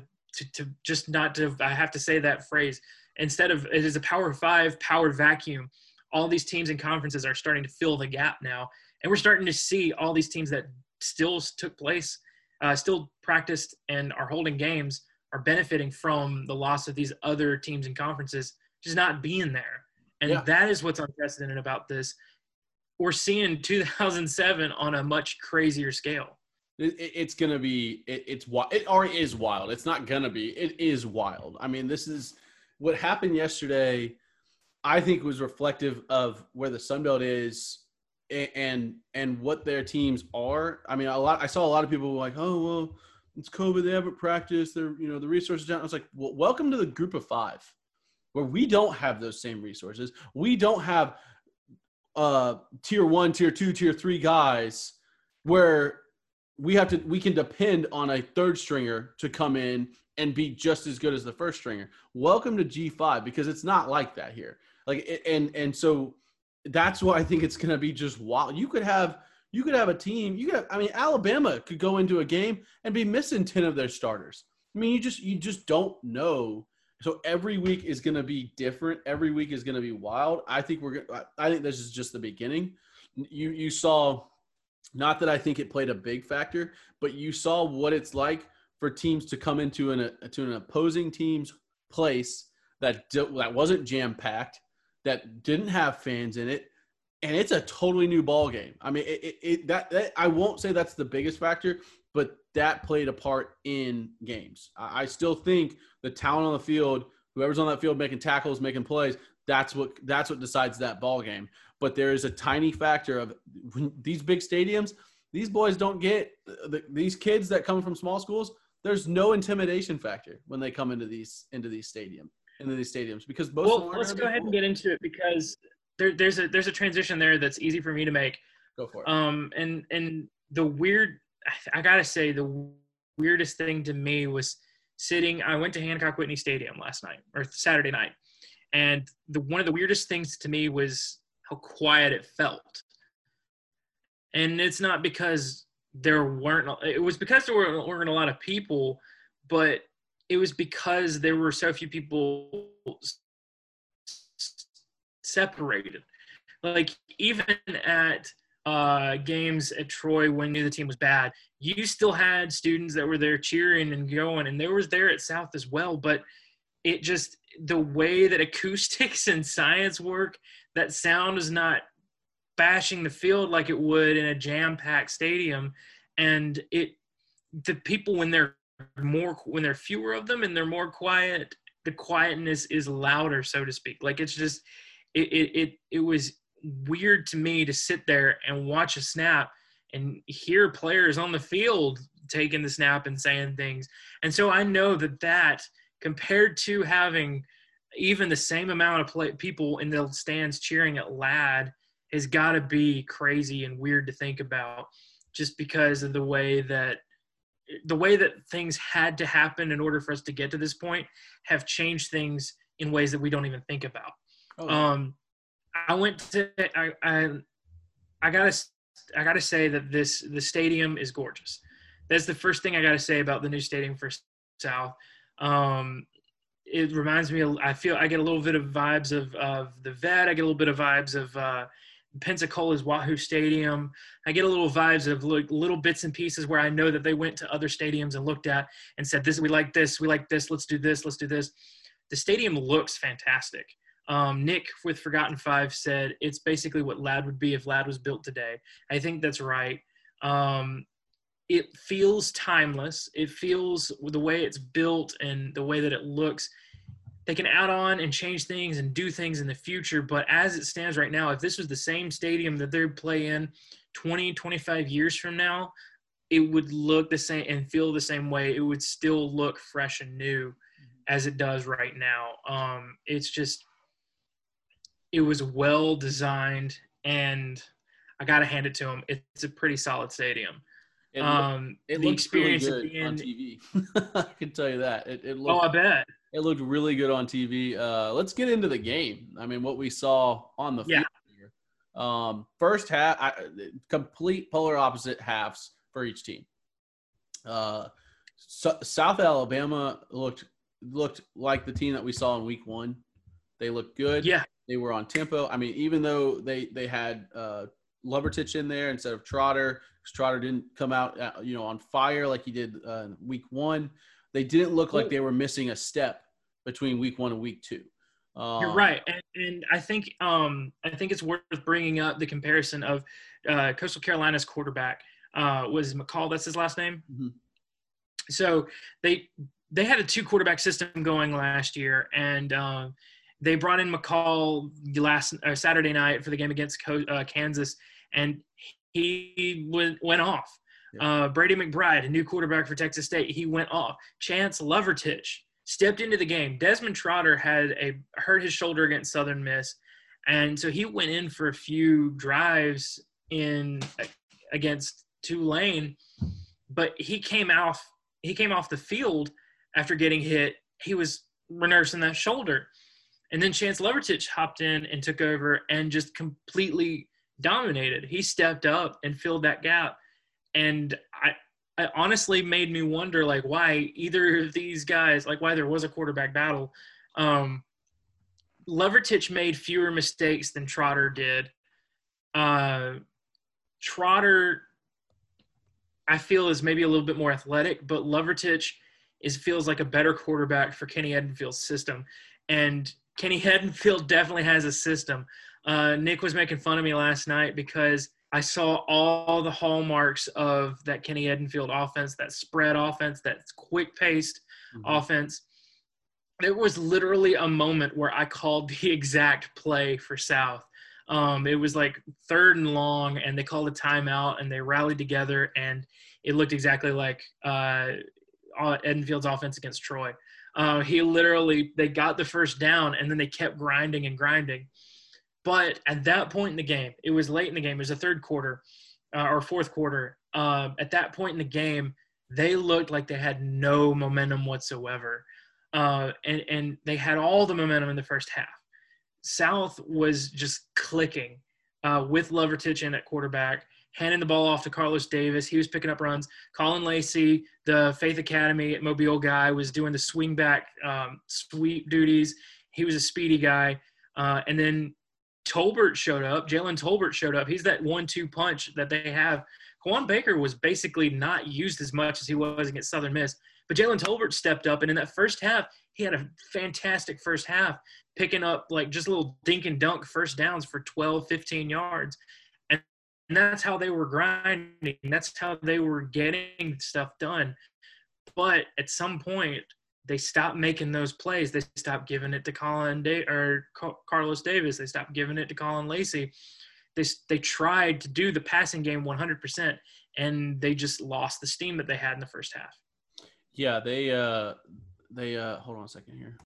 I have to say that phrase. Instead of it is a Power 5 power vacuum. All these teams and conferences are starting to fill the gap now. And we're starting to see all these teams that still took place, still practiced and are holding games are benefiting from the loss of these other teams and conferences just not being there. And that is what's unprecedented about this. We're seeing 2007 on a much crazier scale. It's going to be – it already is wild. It's not going to be. It is wild. I mean, this is – what happened yesterday I think was reflective of where the Sun Belt is and what their teams are. I mean, I saw a lot of people like, oh, well, it's COVID. They haven't practiced. They're, the resources down. I was like, well, welcome to the group of 5 where we don't have those same resources. We don't have tier 1, tier 2, tier 3 guys where we can depend on a third stringer to come in and be just as good as the first stringer. Welcome to G5 because it's not like that here. And so that's why I think it's going to be just wild. You could have a team. Alabama could go into a game and be missing 10 of their starters. I mean, you just don't know. So every week is going to be different. Every week is going to be wild. I think this is just the beginning. You saw, not that I think it played a big factor, but you saw what it's like for teams to come into an opposing team's place that wasn't jam-packed, that didn't have fans in it, and it's a totally new ball game. I mean, that I won't say that's the biggest factor, but that played a part in games. I still think the talent on the field, whoever's on that field making tackles, making plays, that's what decides that ball game. But there is a tiny factor of these big stadiums. These boys don't get these kids that come from small schools. There's no intimidation factor when they come into these stadiums because most. Well, let's go ahead and get into it because there's a transition there that's easy for me to make. Go for it. And the weird, I gotta say, the weirdest thing to me was I went to Hancock Whitney Stadium last night or Saturday night, and one of the weirdest things to me was how quiet it felt. And it's not because it was because there weren't a lot of people, but it was because there were so few people separated. Like even at games at Troy when the team was bad, you still had students that were there cheering and going, and there was there at South as well. But it just, the way that acoustics and science work, that sound is not bashing the field like it would in a jam-packed stadium. And the people, when there are fewer of them and they're more quiet, the quietness is louder, so to speak. Like it's just it was weird to me to sit there and watch a snap and hear players on the field taking the snap and saying things. And so I know that compared to having even the same amount of people in the stands cheering at Ladd has got to be crazy and weird to think about, just because of the way that things had to happen in order for us to get to this point have changed things in ways that we don't even think about. Oh. I gotta say that the stadium is gorgeous. That's the first thing I got to say about the new stadium for South. It reminds me – I get a little bit of vibes of the Vet. I get a little bit of vibes of Pensacola's Wahoo Stadium. I get a little vibes of little bits and pieces where I know that they went to other stadiums and looked at and said, we like this, let's do this, let's do this. The stadium looks fantastic. Nick with Forgotten Five said it's basically what Ladd would be if Ladd was built today. I think that's right. It feels timeless. It feels the way it's built and the way that it looks. They can add on and change things and do things in the future. But as it stands right now, if this was the same stadium that they play in 20, 25 years from now, it would look the same and feel the same way. It would still look fresh and new as it does right now. It's just, it was well designed, and I got to hand it to them. It's a pretty solid stadium. It looks really good on TV. I can tell you that. I bet. It looked really good on TV. Let's get into the game. I mean, what we saw on the field here. First half, complete polar opposite halves for each team. South Alabama looked like the team that we saw in week 1. They looked good. Yeah. They were on tempo. I mean, even though they had Lovertich in there instead of Trotter, because Trotter didn't come out on fire like he did week 1. They didn't look like they were missing a step between week 1 and week 2. You're right, and I think it's worth bringing up the comparison of Coastal Carolina's quarterback was McCall. That's his last name. Mm-hmm. So they had a 2 quarterback system going last year, and they brought in McCall Saturday night for the game against Kansas, and he went off. Yeah. Brady McBride, a new quarterback for Texas State, he went off. Chance Lovertich stepped into the game. Desmond Trotter hurt his shoulder against Southern Miss, and so he went in for a few drives against Tulane, but he came off the field after getting hit. He was nursing that shoulder. And then Chance Lovertich hopped in and took over and just completely dominated. He stepped up and filled that gap. And I honestly made me wonder, why either of these guys, why there was a quarterback battle. Lovertich made fewer mistakes than Trotter did. Trotter, I feel, is maybe a little bit more athletic, but Lovertich feels like a better quarterback for Kenny Edenfield's system. And Kenny Edenfield definitely has a system. Nick was making fun of me last night because I saw all the hallmarks of that Kenny Edenfield offense, that spread offense, that quick-paced offense. There was literally a moment where I called the exact play for South. It was 3rd and long, and they called a timeout, and they rallied together, and it looked exactly like Edenfield's offense against Troy. They got the first down, and then they kept grinding and grinding. But at that point in the game, it was late in the game. It was the third quarter or fourth quarter. At that point in the game, they looked like they had no momentum whatsoever. And they had all the momentum in the first half. South was just clicking with Lovertich in at quarterback, handing the ball off to Carlos Davis. He was picking up runs. Colin Lacey, the Faith Academy at Mobile guy, was doing the swing back sweep duties. He was a speedy guy. And then Tolbert showed up. Jalen Tolbert showed up. He's that 1-2 punch that they have. Quan Baker was basically not used as much as he was against Southern Miss. But Jalen Tolbert stepped up, and in that first half, he had a fantastic first half, picking up just little dink and dunk first downs for 12, 15 yards. And that's how they were grinding. That's how they were getting stuff done. But at some point, they stopped making those plays. They stopped giving it to Carlos Davis. They stopped giving it to Colin Lacey. They tried to do the passing game 100%, and they just lost the steam that they had in the first half. Yeah, they hold on a second here.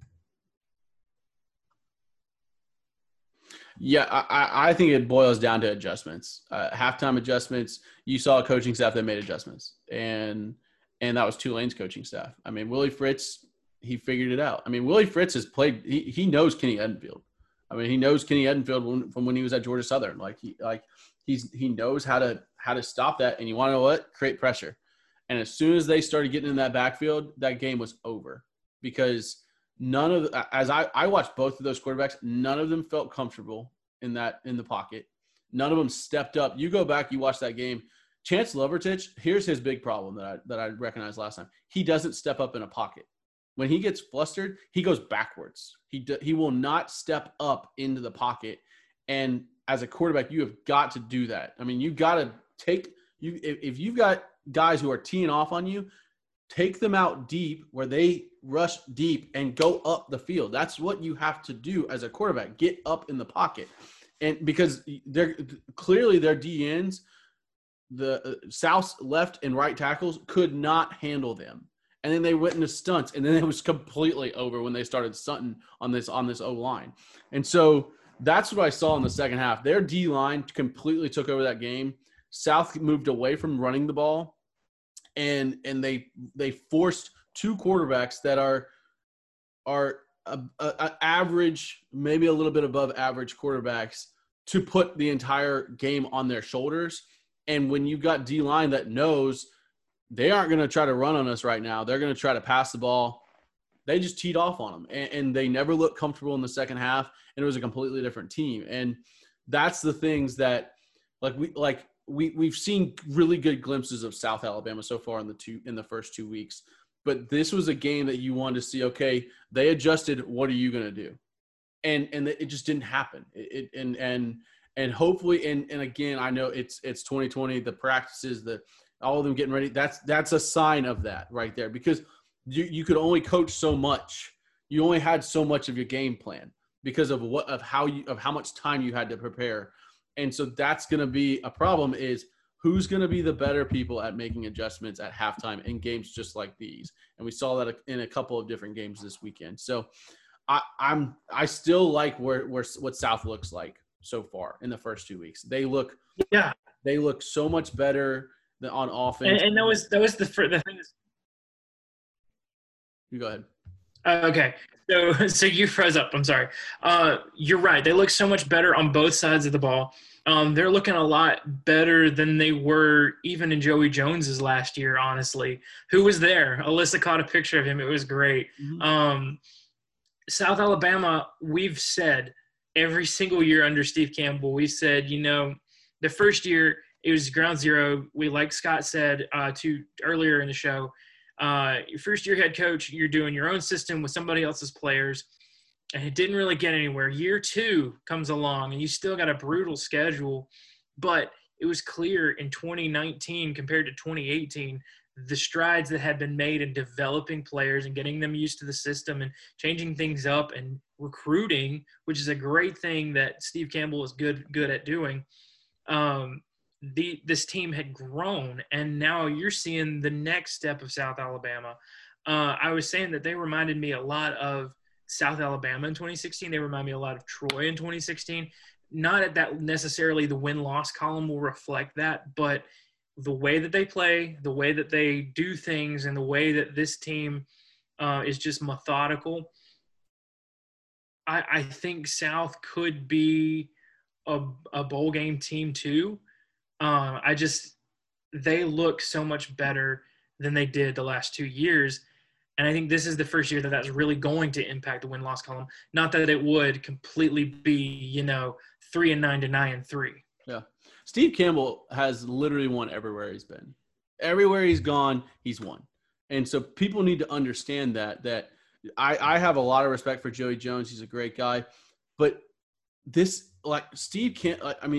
Yeah, I think it boils down to adjustments. Halftime adjustments. You saw a coaching staff that made adjustments, and that was Tulane's coaching staff. I mean, Willie Fritz, he figured it out. I mean, Willie Fritz has played. He knows Kenny Edenfield. I mean, he knows Kenny Edenfield from when he was at Georgia Southern. He knows how to stop that. And you want to know what? Create pressure. And as soon as they started getting in that backfield, that game was over because as I watched both of those quarterbacks, none of them felt comfortable in the pocket. None of them stepped up. You go back, you watch that game. Chance Lovertich, here's his big problem that I recognized last time. He doesn't step up in a pocket. When he gets flustered, he goes backwards. He will not step up into the pocket. And as a quarterback, you have got to do that. I mean, you've got to if you've got guys who are teeing off on you, take them out deep where they rush deep and go up the field. That's what you have to do as a quarterback. Get up in the pocket. And because they're clearly their DNs, the South's left and right tackles could not handle them. And then they went into stunts, and then it was completely over when they started stunting on this O-line. And so that's what I saw in the second half. Their D-line completely took over that game. South moved away from running the ball, and they forced two quarterbacks that are average, maybe a little bit above average quarterbacks to put the entire game on their shoulders. And when you've got D-line that knows they aren't going to try to run on us right now, they're going to try to pass the ball, they just teed off on them. And they never looked comfortable in the second half, and it was a completely different team. And that's the things that we've seen really good glimpses of South Alabama so far in the first 2 weeks. But this was a game that you wanted to see, okay, they adjusted, what are you going to do? And it just didn't happen. And hopefully, and again, I know it's 2020, the practices, all of them getting ready. That's a sign of that right there, because you could only coach so much. You only had so much of your game plan because of how much time you had to prepare. And so that's going to be a problem, is who's going to be the better people at making adjustments at halftime in games just like these. And we saw that in a couple of different games this weekend. So I still like what South looks like so far in the first 2 weeks. They look so much better on offense. And that was the thing. You go ahead. Okay. So you froze up. I'm sorry. You're right. They look so much better on both sides of the ball. They're looking a lot better than they were even in Joey Jones's last year, honestly. Who was there? Alyssa caught a picture of him. It was great. Mm-hmm. South Alabama, we've said every single year under Steve Campbell, we said, the first year it was ground zero. Like Scott said earlier in the show, your first year head coach, you're doing your own system with somebody else's players, and it didn't really get anywhere. Year two comes along, and you still got a brutal schedule, but it was clear in 2019 compared to 2018, the strides that had been made in developing players and getting them used to the system and changing things up and recruiting, which is a great thing that Steve Campbell is good at doing. This team had grown, and now you're seeing the next step of South Alabama. I was saying that they reminded me a lot of South Alabama in 2016. They remind me a lot of Troy in 2016. Not at that necessarily the win-loss column will reflect that, but the way that they play, the way that they do things, and the way that this team is just methodical, I think South could be a bowl game team too. They look so much better than they did the last 2 years. And I think this is the first year that that's really going to impact the win-loss column. Not that it would completely be, 3-9 to 9-3. Yeah. Steve Campbell has literally won everywhere he's been. Everywhere he's gone, he's won. And so people need to understand that I have a lot of respect for Joey Jones. He's a great guy. But Steve can't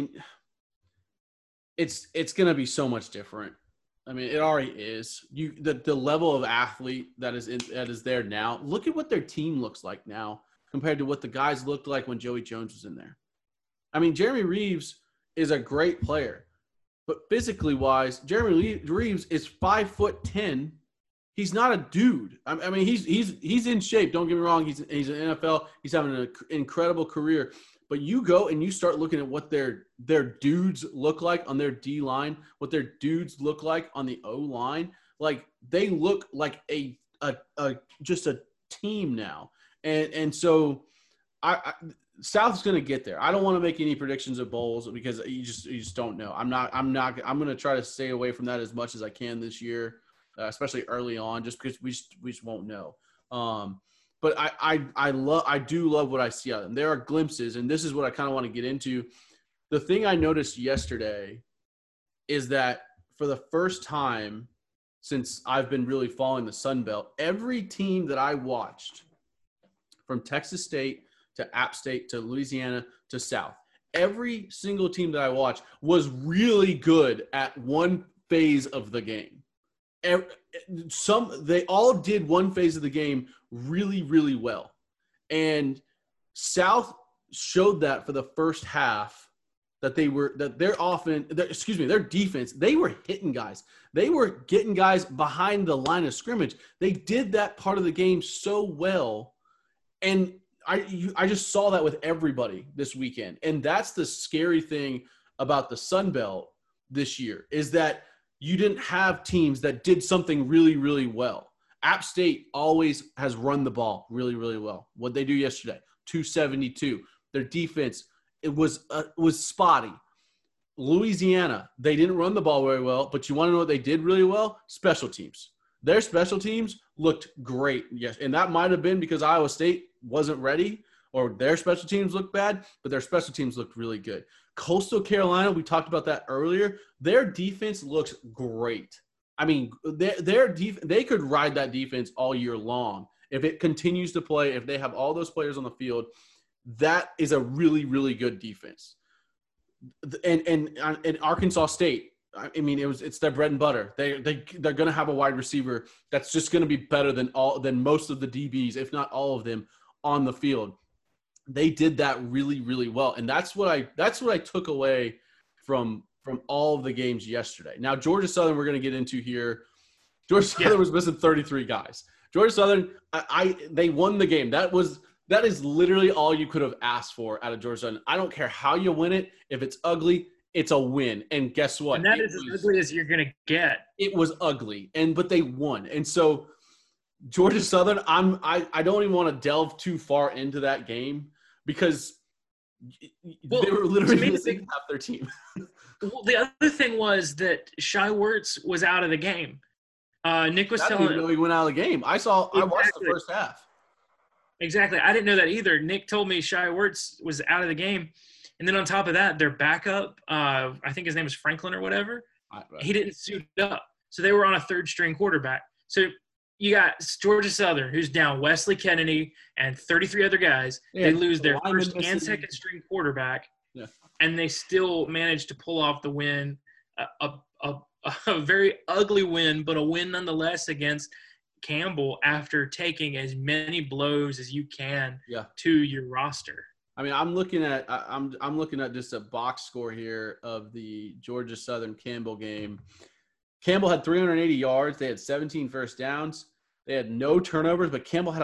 it's going to be so much different. I mean, it already is. The level of athlete that is there now. Look at what their team looks like now compared to what the guys looked like when Joey Jones was in there. I mean, Jeremy Reeves is a great player, but physically wise, Jeremy Reeves is 5'10". He's not a dude. I mean, he's in shape. Don't get me wrong. He's an NFL. He's having an incredible career. But you go and you start looking at what their dudes look like on their D line, what their dudes look like on the O line. Like they look like just a team now. And so South's going to get there. I don't want to make any predictions of bowls because you just don't know. I'm going to try to stay away from that as much as I can this year. especially early on, just because we just won't know. But I do love what I see out of them. There are glimpses, and this is what I kind of want to get into. The thing I noticed yesterday is that for the first time since I've been really following the Sun Belt, every team that I watched, from Texas State to App State to Louisiana to South, every single team that I watched was really good at one phase of the game. They all did one phase of the game really, really well. And South showed that for the first half, that their defense, they were hitting guys. They were getting guys behind the line of scrimmage. They did that part of the game so well. And I just saw that with everybody this weekend. And that's the scary thing about the Sun Belt this year, is that you didn't have teams that did something really, really well. App State always has run the ball really, really well. What they do yesterday, 272. Their defense, it was spotty. Louisiana, they didn't run the ball very well, but you want to know what they did really well? Special teams. Their special teams looked great, yes. And that might have been because Iowa State wasn't ready, or their special teams looked bad, but their special teams looked really good. Coastal Carolina, we talked about that earlier. Their defense looks great. I mean, they could ride that defense all year long. If it continues to play, if they have all those players on the field, that is a really, really good defense. And Arkansas State, I mean, it's their bread and butter. They're going to have a wide receiver that's just going to be better than most of the DBs, if not all of them, on the field. They did that really, really well, and that's what I took away from all of the games yesterday. Now, Georgia Southern, we're going to get into here. Georgia Southern was missing 33 guys. Georgia Southern, they won the game. That is literally all you could have asked for out of Georgia Southern. I don't care how you win it. If it's ugly, it's a win. And guess what? And that is as ugly as you're going to get. It was ugly, but they won. And so Georgia Southern, I don't even want to delve too far into that game because they were literally missing half their team. Well, the other thing was that Shai Werts was out of the game. Nick was telling me he went out of the game. I watched the first half. Exactly. I didn't know that either. Nick told me Shai Werts was out of the game. And then on top of that, their backup, I think his name is Franklin or whatever, he didn't suit up. So they were on a third-string quarterback. So you got Georgia Southern, who's down Wesley Kennedy and 33 other guys. Yeah, they lose their first and second-string quarterback, and they still managed to pull off the win, a very ugly win, but a win nonetheless against Campbell after taking as many blows as you can to your roster. I mean, I'm looking at just a box score here of the Georgia Southern Campbell game. Campbell had 380 yards. They had 17 first downs. They had no turnovers, but Campbell had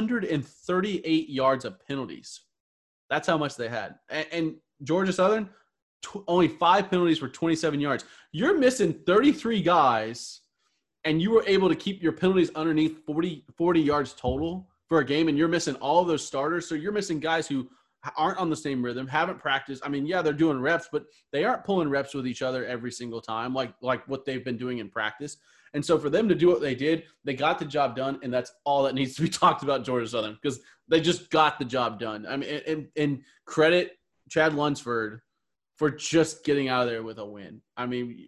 138 yards of penalties. That's how much they had. And Georgia Southern, only 5 penalties for 27 yards. You're missing 33 guys, and you were able to keep your penalties underneath 40 yards total for a game, and you're missing all of those starters. So you're missing guys who aren't on the same rhythm, haven't practiced. I mean, yeah, they're doing reps, but they aren't pulling reps with each other every single time like what they've been doing in practice. And so for them to do what they did, they got the job done, and that's all that needs to be talked about Georgia Southern, because they just got the job done. I mean, and credit Chad Lunsford for just getting out of there with a win. I mean,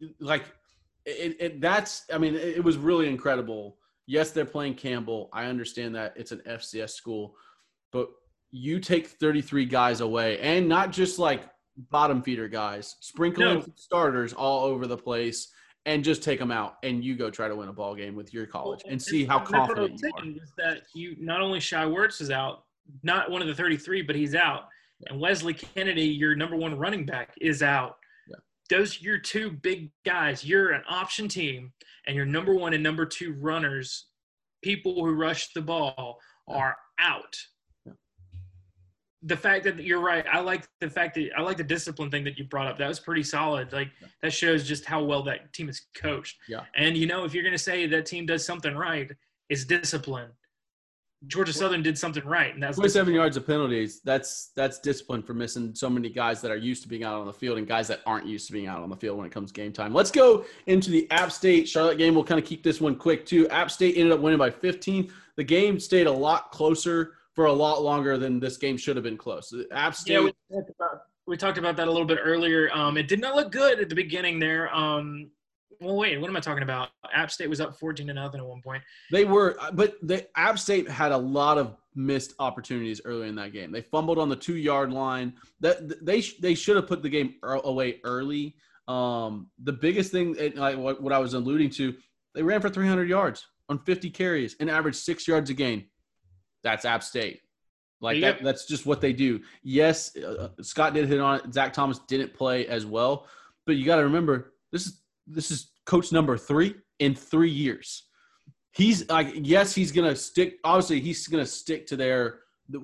it was really incredible. Yes, they're playing Campbell. I understand that it's an FCS school, but you take 33 guys away, and not just like bottom feeder guys, sprinkling starters all over the place, and just take them out, and you go try to win a ball game with your college and see how confident you are. Is that you not only Shai Werts is out, not one of the 33, but he's out, and Wesley Kennedy, your number one running back, is out. Yeah. Those your two big guys. You're an option team, and your number one and number two runners, people who rush the ball, are out. The fact that you're right, I like the discipline thing that you brought up. That was pretty solid. That shows just how well that team is coached. Yeah. And if you're going to say that team does something right, it's discipline. Georgia Southern did something right, and that's 27 yards of penalties. That's discipline for missing so many guys that are used to being out on the field and guys that aren't used to being out on the field when it comes game time. Let's go into the App State Charlotte game. We'll kind of keep this one quick too. App State ended up winning by 15. The game stayed a lot closer for a lot longer than this game should have been close. App State. Yeah, we talked about that a little bit earlier. It did not look good at the beginning there. Well, wait, what am I talking about? App State was up 14-0 at one point. They were, but the App State had a lot of missed opportunities early in that game. They fumbled on the 2-yard line. That they should have put the game away early. The biggest thing, like what I was alluding to, they ran for 300 yards on 50 carries and averaged 6 yards a game. That's App State. Like that's just what they do. Yes, Scott did hit on it. Zach Thomas didn't play as well, but you got to remember this is coach number 3 in 3 years. He's like, yes, he's gonna stick. Obviously, he's gonna stick to their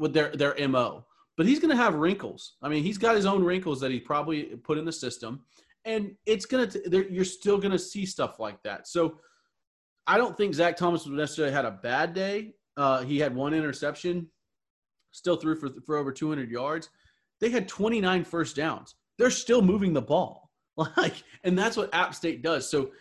MO, but he's gonna have wrinkles. I mean, he's got his own wrinkles that he probably put in the system, and it's you're still gonna see stuff like that. So I don't think Zach Thomas necessarily had a bad day. He had 1 interception, still threw for over 200 yards. They had 29 first downs. They're still moving the ball. And that's what App State does. So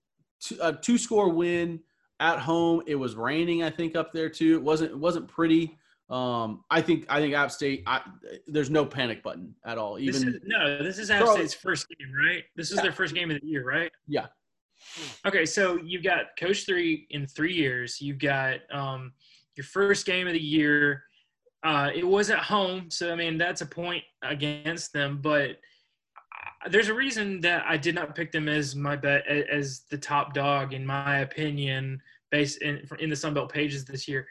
a 2-score win at home. It was raining, I think, up there too. It wasn't pretty. I think App State. There's no panic button at all. This is App State's first game, right? This is their first game of the year, right? Yeah. Okay, so you've got Coach 3 in 3 years. You've got your first game of the year. It was at home, so I mean that's a point against them, but there's a reason that I did not pick them as my bet as the top dog in my opinion, based in the Sun Belt pages this year.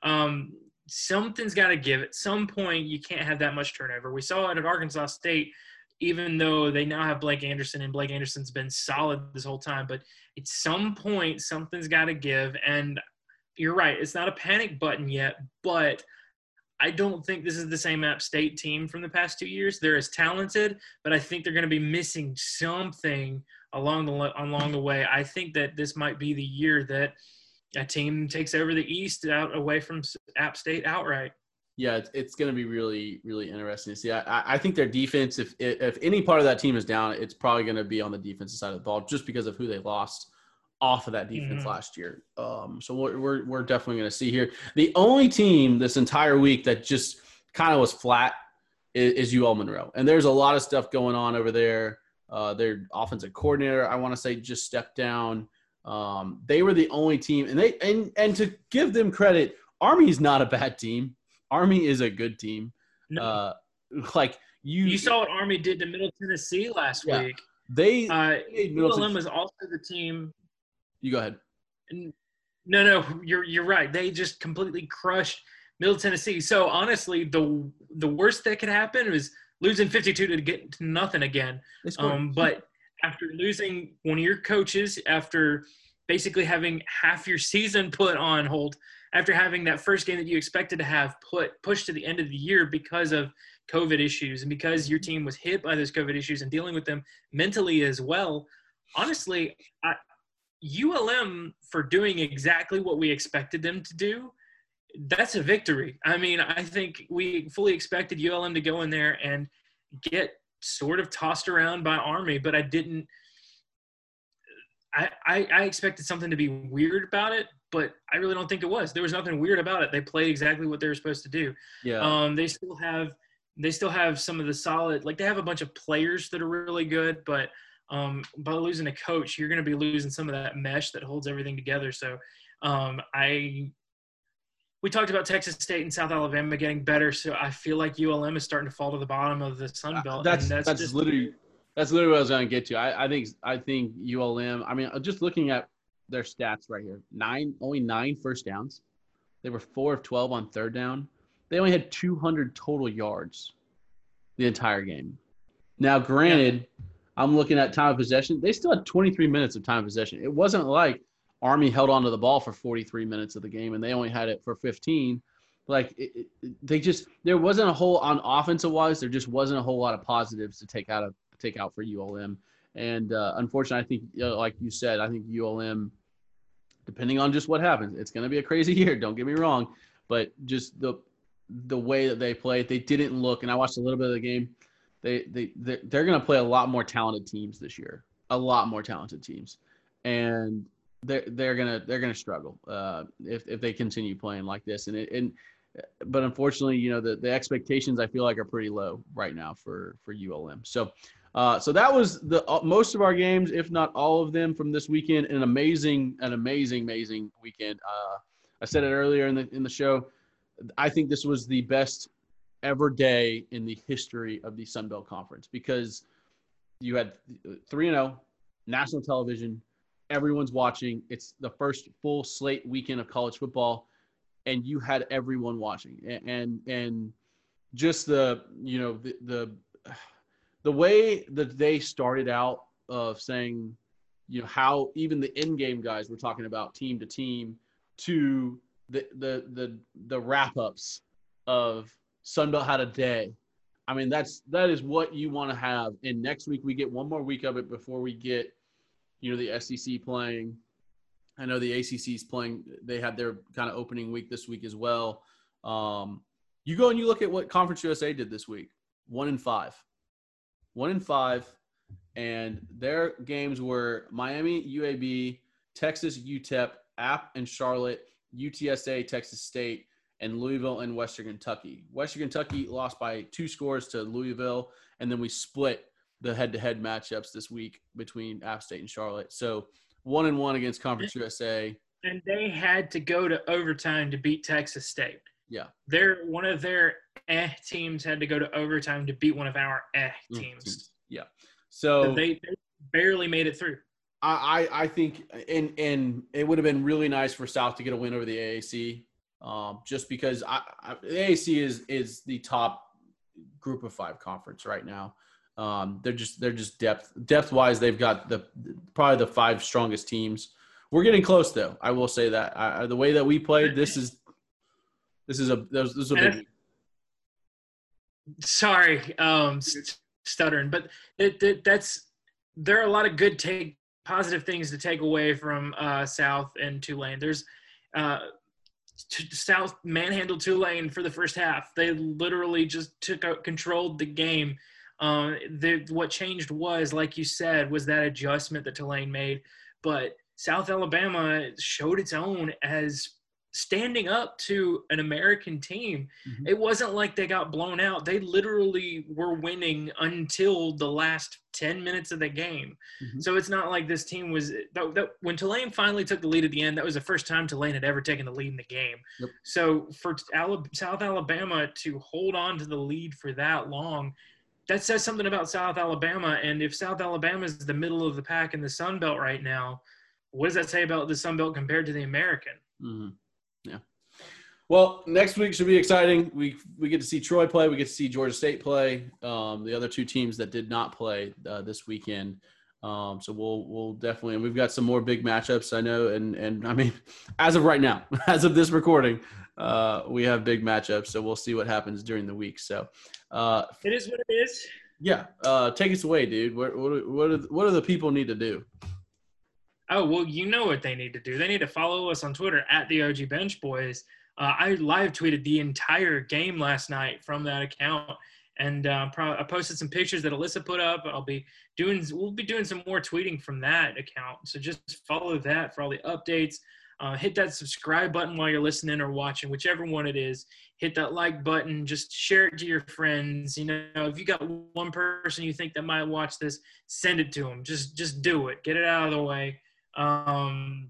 Something's got to give. At some point, you can't have that much turnover. We saw it at Arkansas State, even though they now have Blake Anderson, and Blake Anderson's been solid this whole time. But at some point, something's got to give. And you're right, it's not a panic button yet, but I don't think this is the same App State team from the past 2 years. They're as talented, but I think they're going to be missing something along the way. I think that this might be the year that a team takes over the East away from App State outright. Yeah, it's going to be really, really interesting to see. I think their defense, if any part of that team is down, it's probably going to be on the defensive side of the ball just because of who they lost off of that defense last year. So we're definitely going to see here. The only team this entire week that just kind of was flat is UL Monroe. And there's a lot of stuff going on over there. Their offensive coordinator, I want to say, just stepped down. They were the only team, and to give them credit, Army is not a bad team. Army is a good team. No. You saw what Army did to Middle Tennessee last week. ULM was also the team. You go ahead. No, you're right. They just completely crushed Middle Tennessee. So honestly, the worst that could happen is losing 52 to get to nothing again. But after losing one of your coaches, after basically having half your season put on hold, after having that first game that you expected to have pushed to the end of the year because of COVID issues and because your team was hit by those COVID issues and dealing with them mentally as well, honestly, ULM, for doing exactly what we expected them to do, that's a victory. I mean, I think we fully expected ULM to go in there and get sort of tossed around by Army, but I didn't – I expected something to be weird about it, but I really don't think it was. There was nothing weird about it. They played exactly what they were supposed to do. Yeah. They still have some of the solid – like they have a bunch of players that are really good, but – by losing a coach, you're going to be losing some of that mesh that holds everything together. So we talked about Texas State and South Alabama getting better. So I feel like ULM is starting to fall to the bottom of the Sun Belt. That's literally what I was going to get to. I think ULM, I mean, just looking at their stats right here, only 9 first downs. They were 4 of 12 on third down. They only had 200 total yards the entire game. Now, granted, I'm looking at time of possession. They still had 23 minutes of time of possession. It wasn't like Army held onto the ball for 43 minutes of the game and they only had it for 15. There wasn't a whole on offensive wise. There just wasn't a whole lot of positives to take out for ULM. And unfortunately, I think like you said, I think ULM, depending on just what happens, it's going to be a crazy year. Don't get me wrong, but just the way that they played, they didn't look. And I watched a little bit of the game. They're going to play a lot more talented teams this year, a lot more talented teams, and they're gonna struggle if they continue playing like this. But unfortunately, you know, the expectations I feel like are pretty low right now for ULM. So that was the most of our games, if not all of them, from this weekend. An amazing weekend. I said it earlier in the show. I think this was the best ever day in the history of the Sun Belt Conference, because you had 3-0 national television. Everyone's watching. It's the first full slate weekend of college football, and you had everyone watching. And just the way that they started out of saying, you know, how even the in-game guys were talking about team to team to the wrap-ups of Sunbelt had a day. I mean, that is what you want to have. And next week we get one more week of it before we get, you know, the SEC playing. I know the ACC's playing. They had their kind of opening week this week as well. You go and you look at what Conference USA did this week. 1-5. 1-5. And their games were Miami, UAB, Texas, UTEP, App and Charlotte, UTSA, Texas State, and Louisville and Western Kentucky. Western Kentucky lost by 2 scores to Louisville, and then we split the head-to-head matchups this week between App State and Charlotte. So 1-1 against Conference USA. And they had to go to overtime to beat Texas State. Yeah. One of their teams had to go to overtime to beat one of our teams. Yeah. So they barely made it through. I think and it would have been really nice for South to get a win over the AAC. Just because the AAC is the top group of 5 conference right now. They're just depth wise. They've got probably the 5 strongest teams. We're getting close though. I will say that the way that we played, this is a big. Sorry, stuttering, but there are a lot of good positive things to take away from South and Tulane. There's South manhandled Tulane for the first half. They literally just controlled the game. What changed was, like you said, was that adjustment that Tulane made. But South Alabama showed its own as standing up to an American team. Mm-hmm. It wasn't like they got blown out. They literally were winning until the last 10 minutes of the game. Mm-hmm. So it's not like this team was when Tulane finally took the lead at the end, that was the first time Tulane had ever taken the lead in the game. Yep. So for South Alabama to hold on to the lead for that long, that says something about South Alabama. And if South Alabama is the middle of the pack in the Sun Belt right now, what does that say about the Sun Belt compared to the American? Mm-hmm. Yeah. Well, next week should be exciting. We get to see Troy play. We get to see Georgia State play. The other 2 teams that did not play this weekend. So we'll definitely, and we've got some more big matchups, I know. And I mean, as of right now, as of this recording, we have big matchups. So we'll see what happens during the week. So it is what it is. Yeah. Take us away, dude. What do the people need to do? Oh, well, you know what they need to do. They need to follow us on Twitter at the OG Bench Boys. I live tweeted the entire game last night from that account, and I posted some pictures that Alyssa put up. We'll be doing some more tweeting from that account. So just follow that for all the updates. Hit that subscribe button while you're listening or watching, whichever one it is. Hit that like button. Just share it to your friends. You know, if you got one person you think that might watch this, send it to them. Just do it. Get it out of the way. God,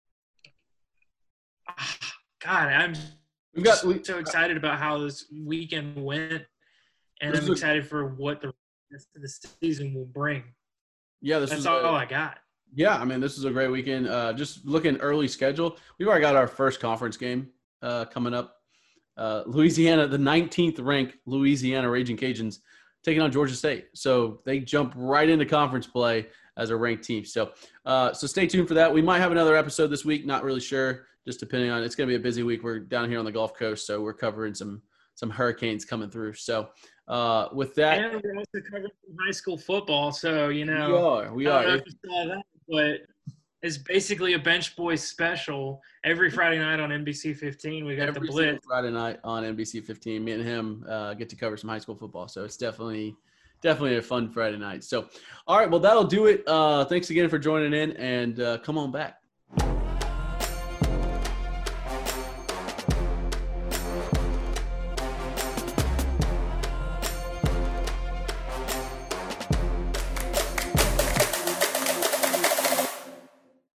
I'm so excited about how this weekend went, and I'm excited for what the rest of the season will bring. Yeah, that's all I got. Yeah, I mean, this is a great weekend. Just looking early schedule, we've already got our first conference game coming up. Louisiana, the 19th ranked Louisiana Raging Cajuns, taking on Georgia State. So they jump right into conference play as a ranked team. So stay tuned for that. We might have another episode this week. Not really sure, just depending on. It's going to be a busy week. We're down here on the Gulf Coast, so we're covering some hurricanes coming through. So with that, and we're also covering high school football. So you know, we are. I don't know if you saw that, but is basically a Bench Boys special every Friday night on NBC 15. We got Every the Blitz. single Friday night on NBC 15. Me and him get to cover some high school football, so it's definitely a fun Friday night. So, all right, well, that'll do it. Thanks again for joining in, and come on back.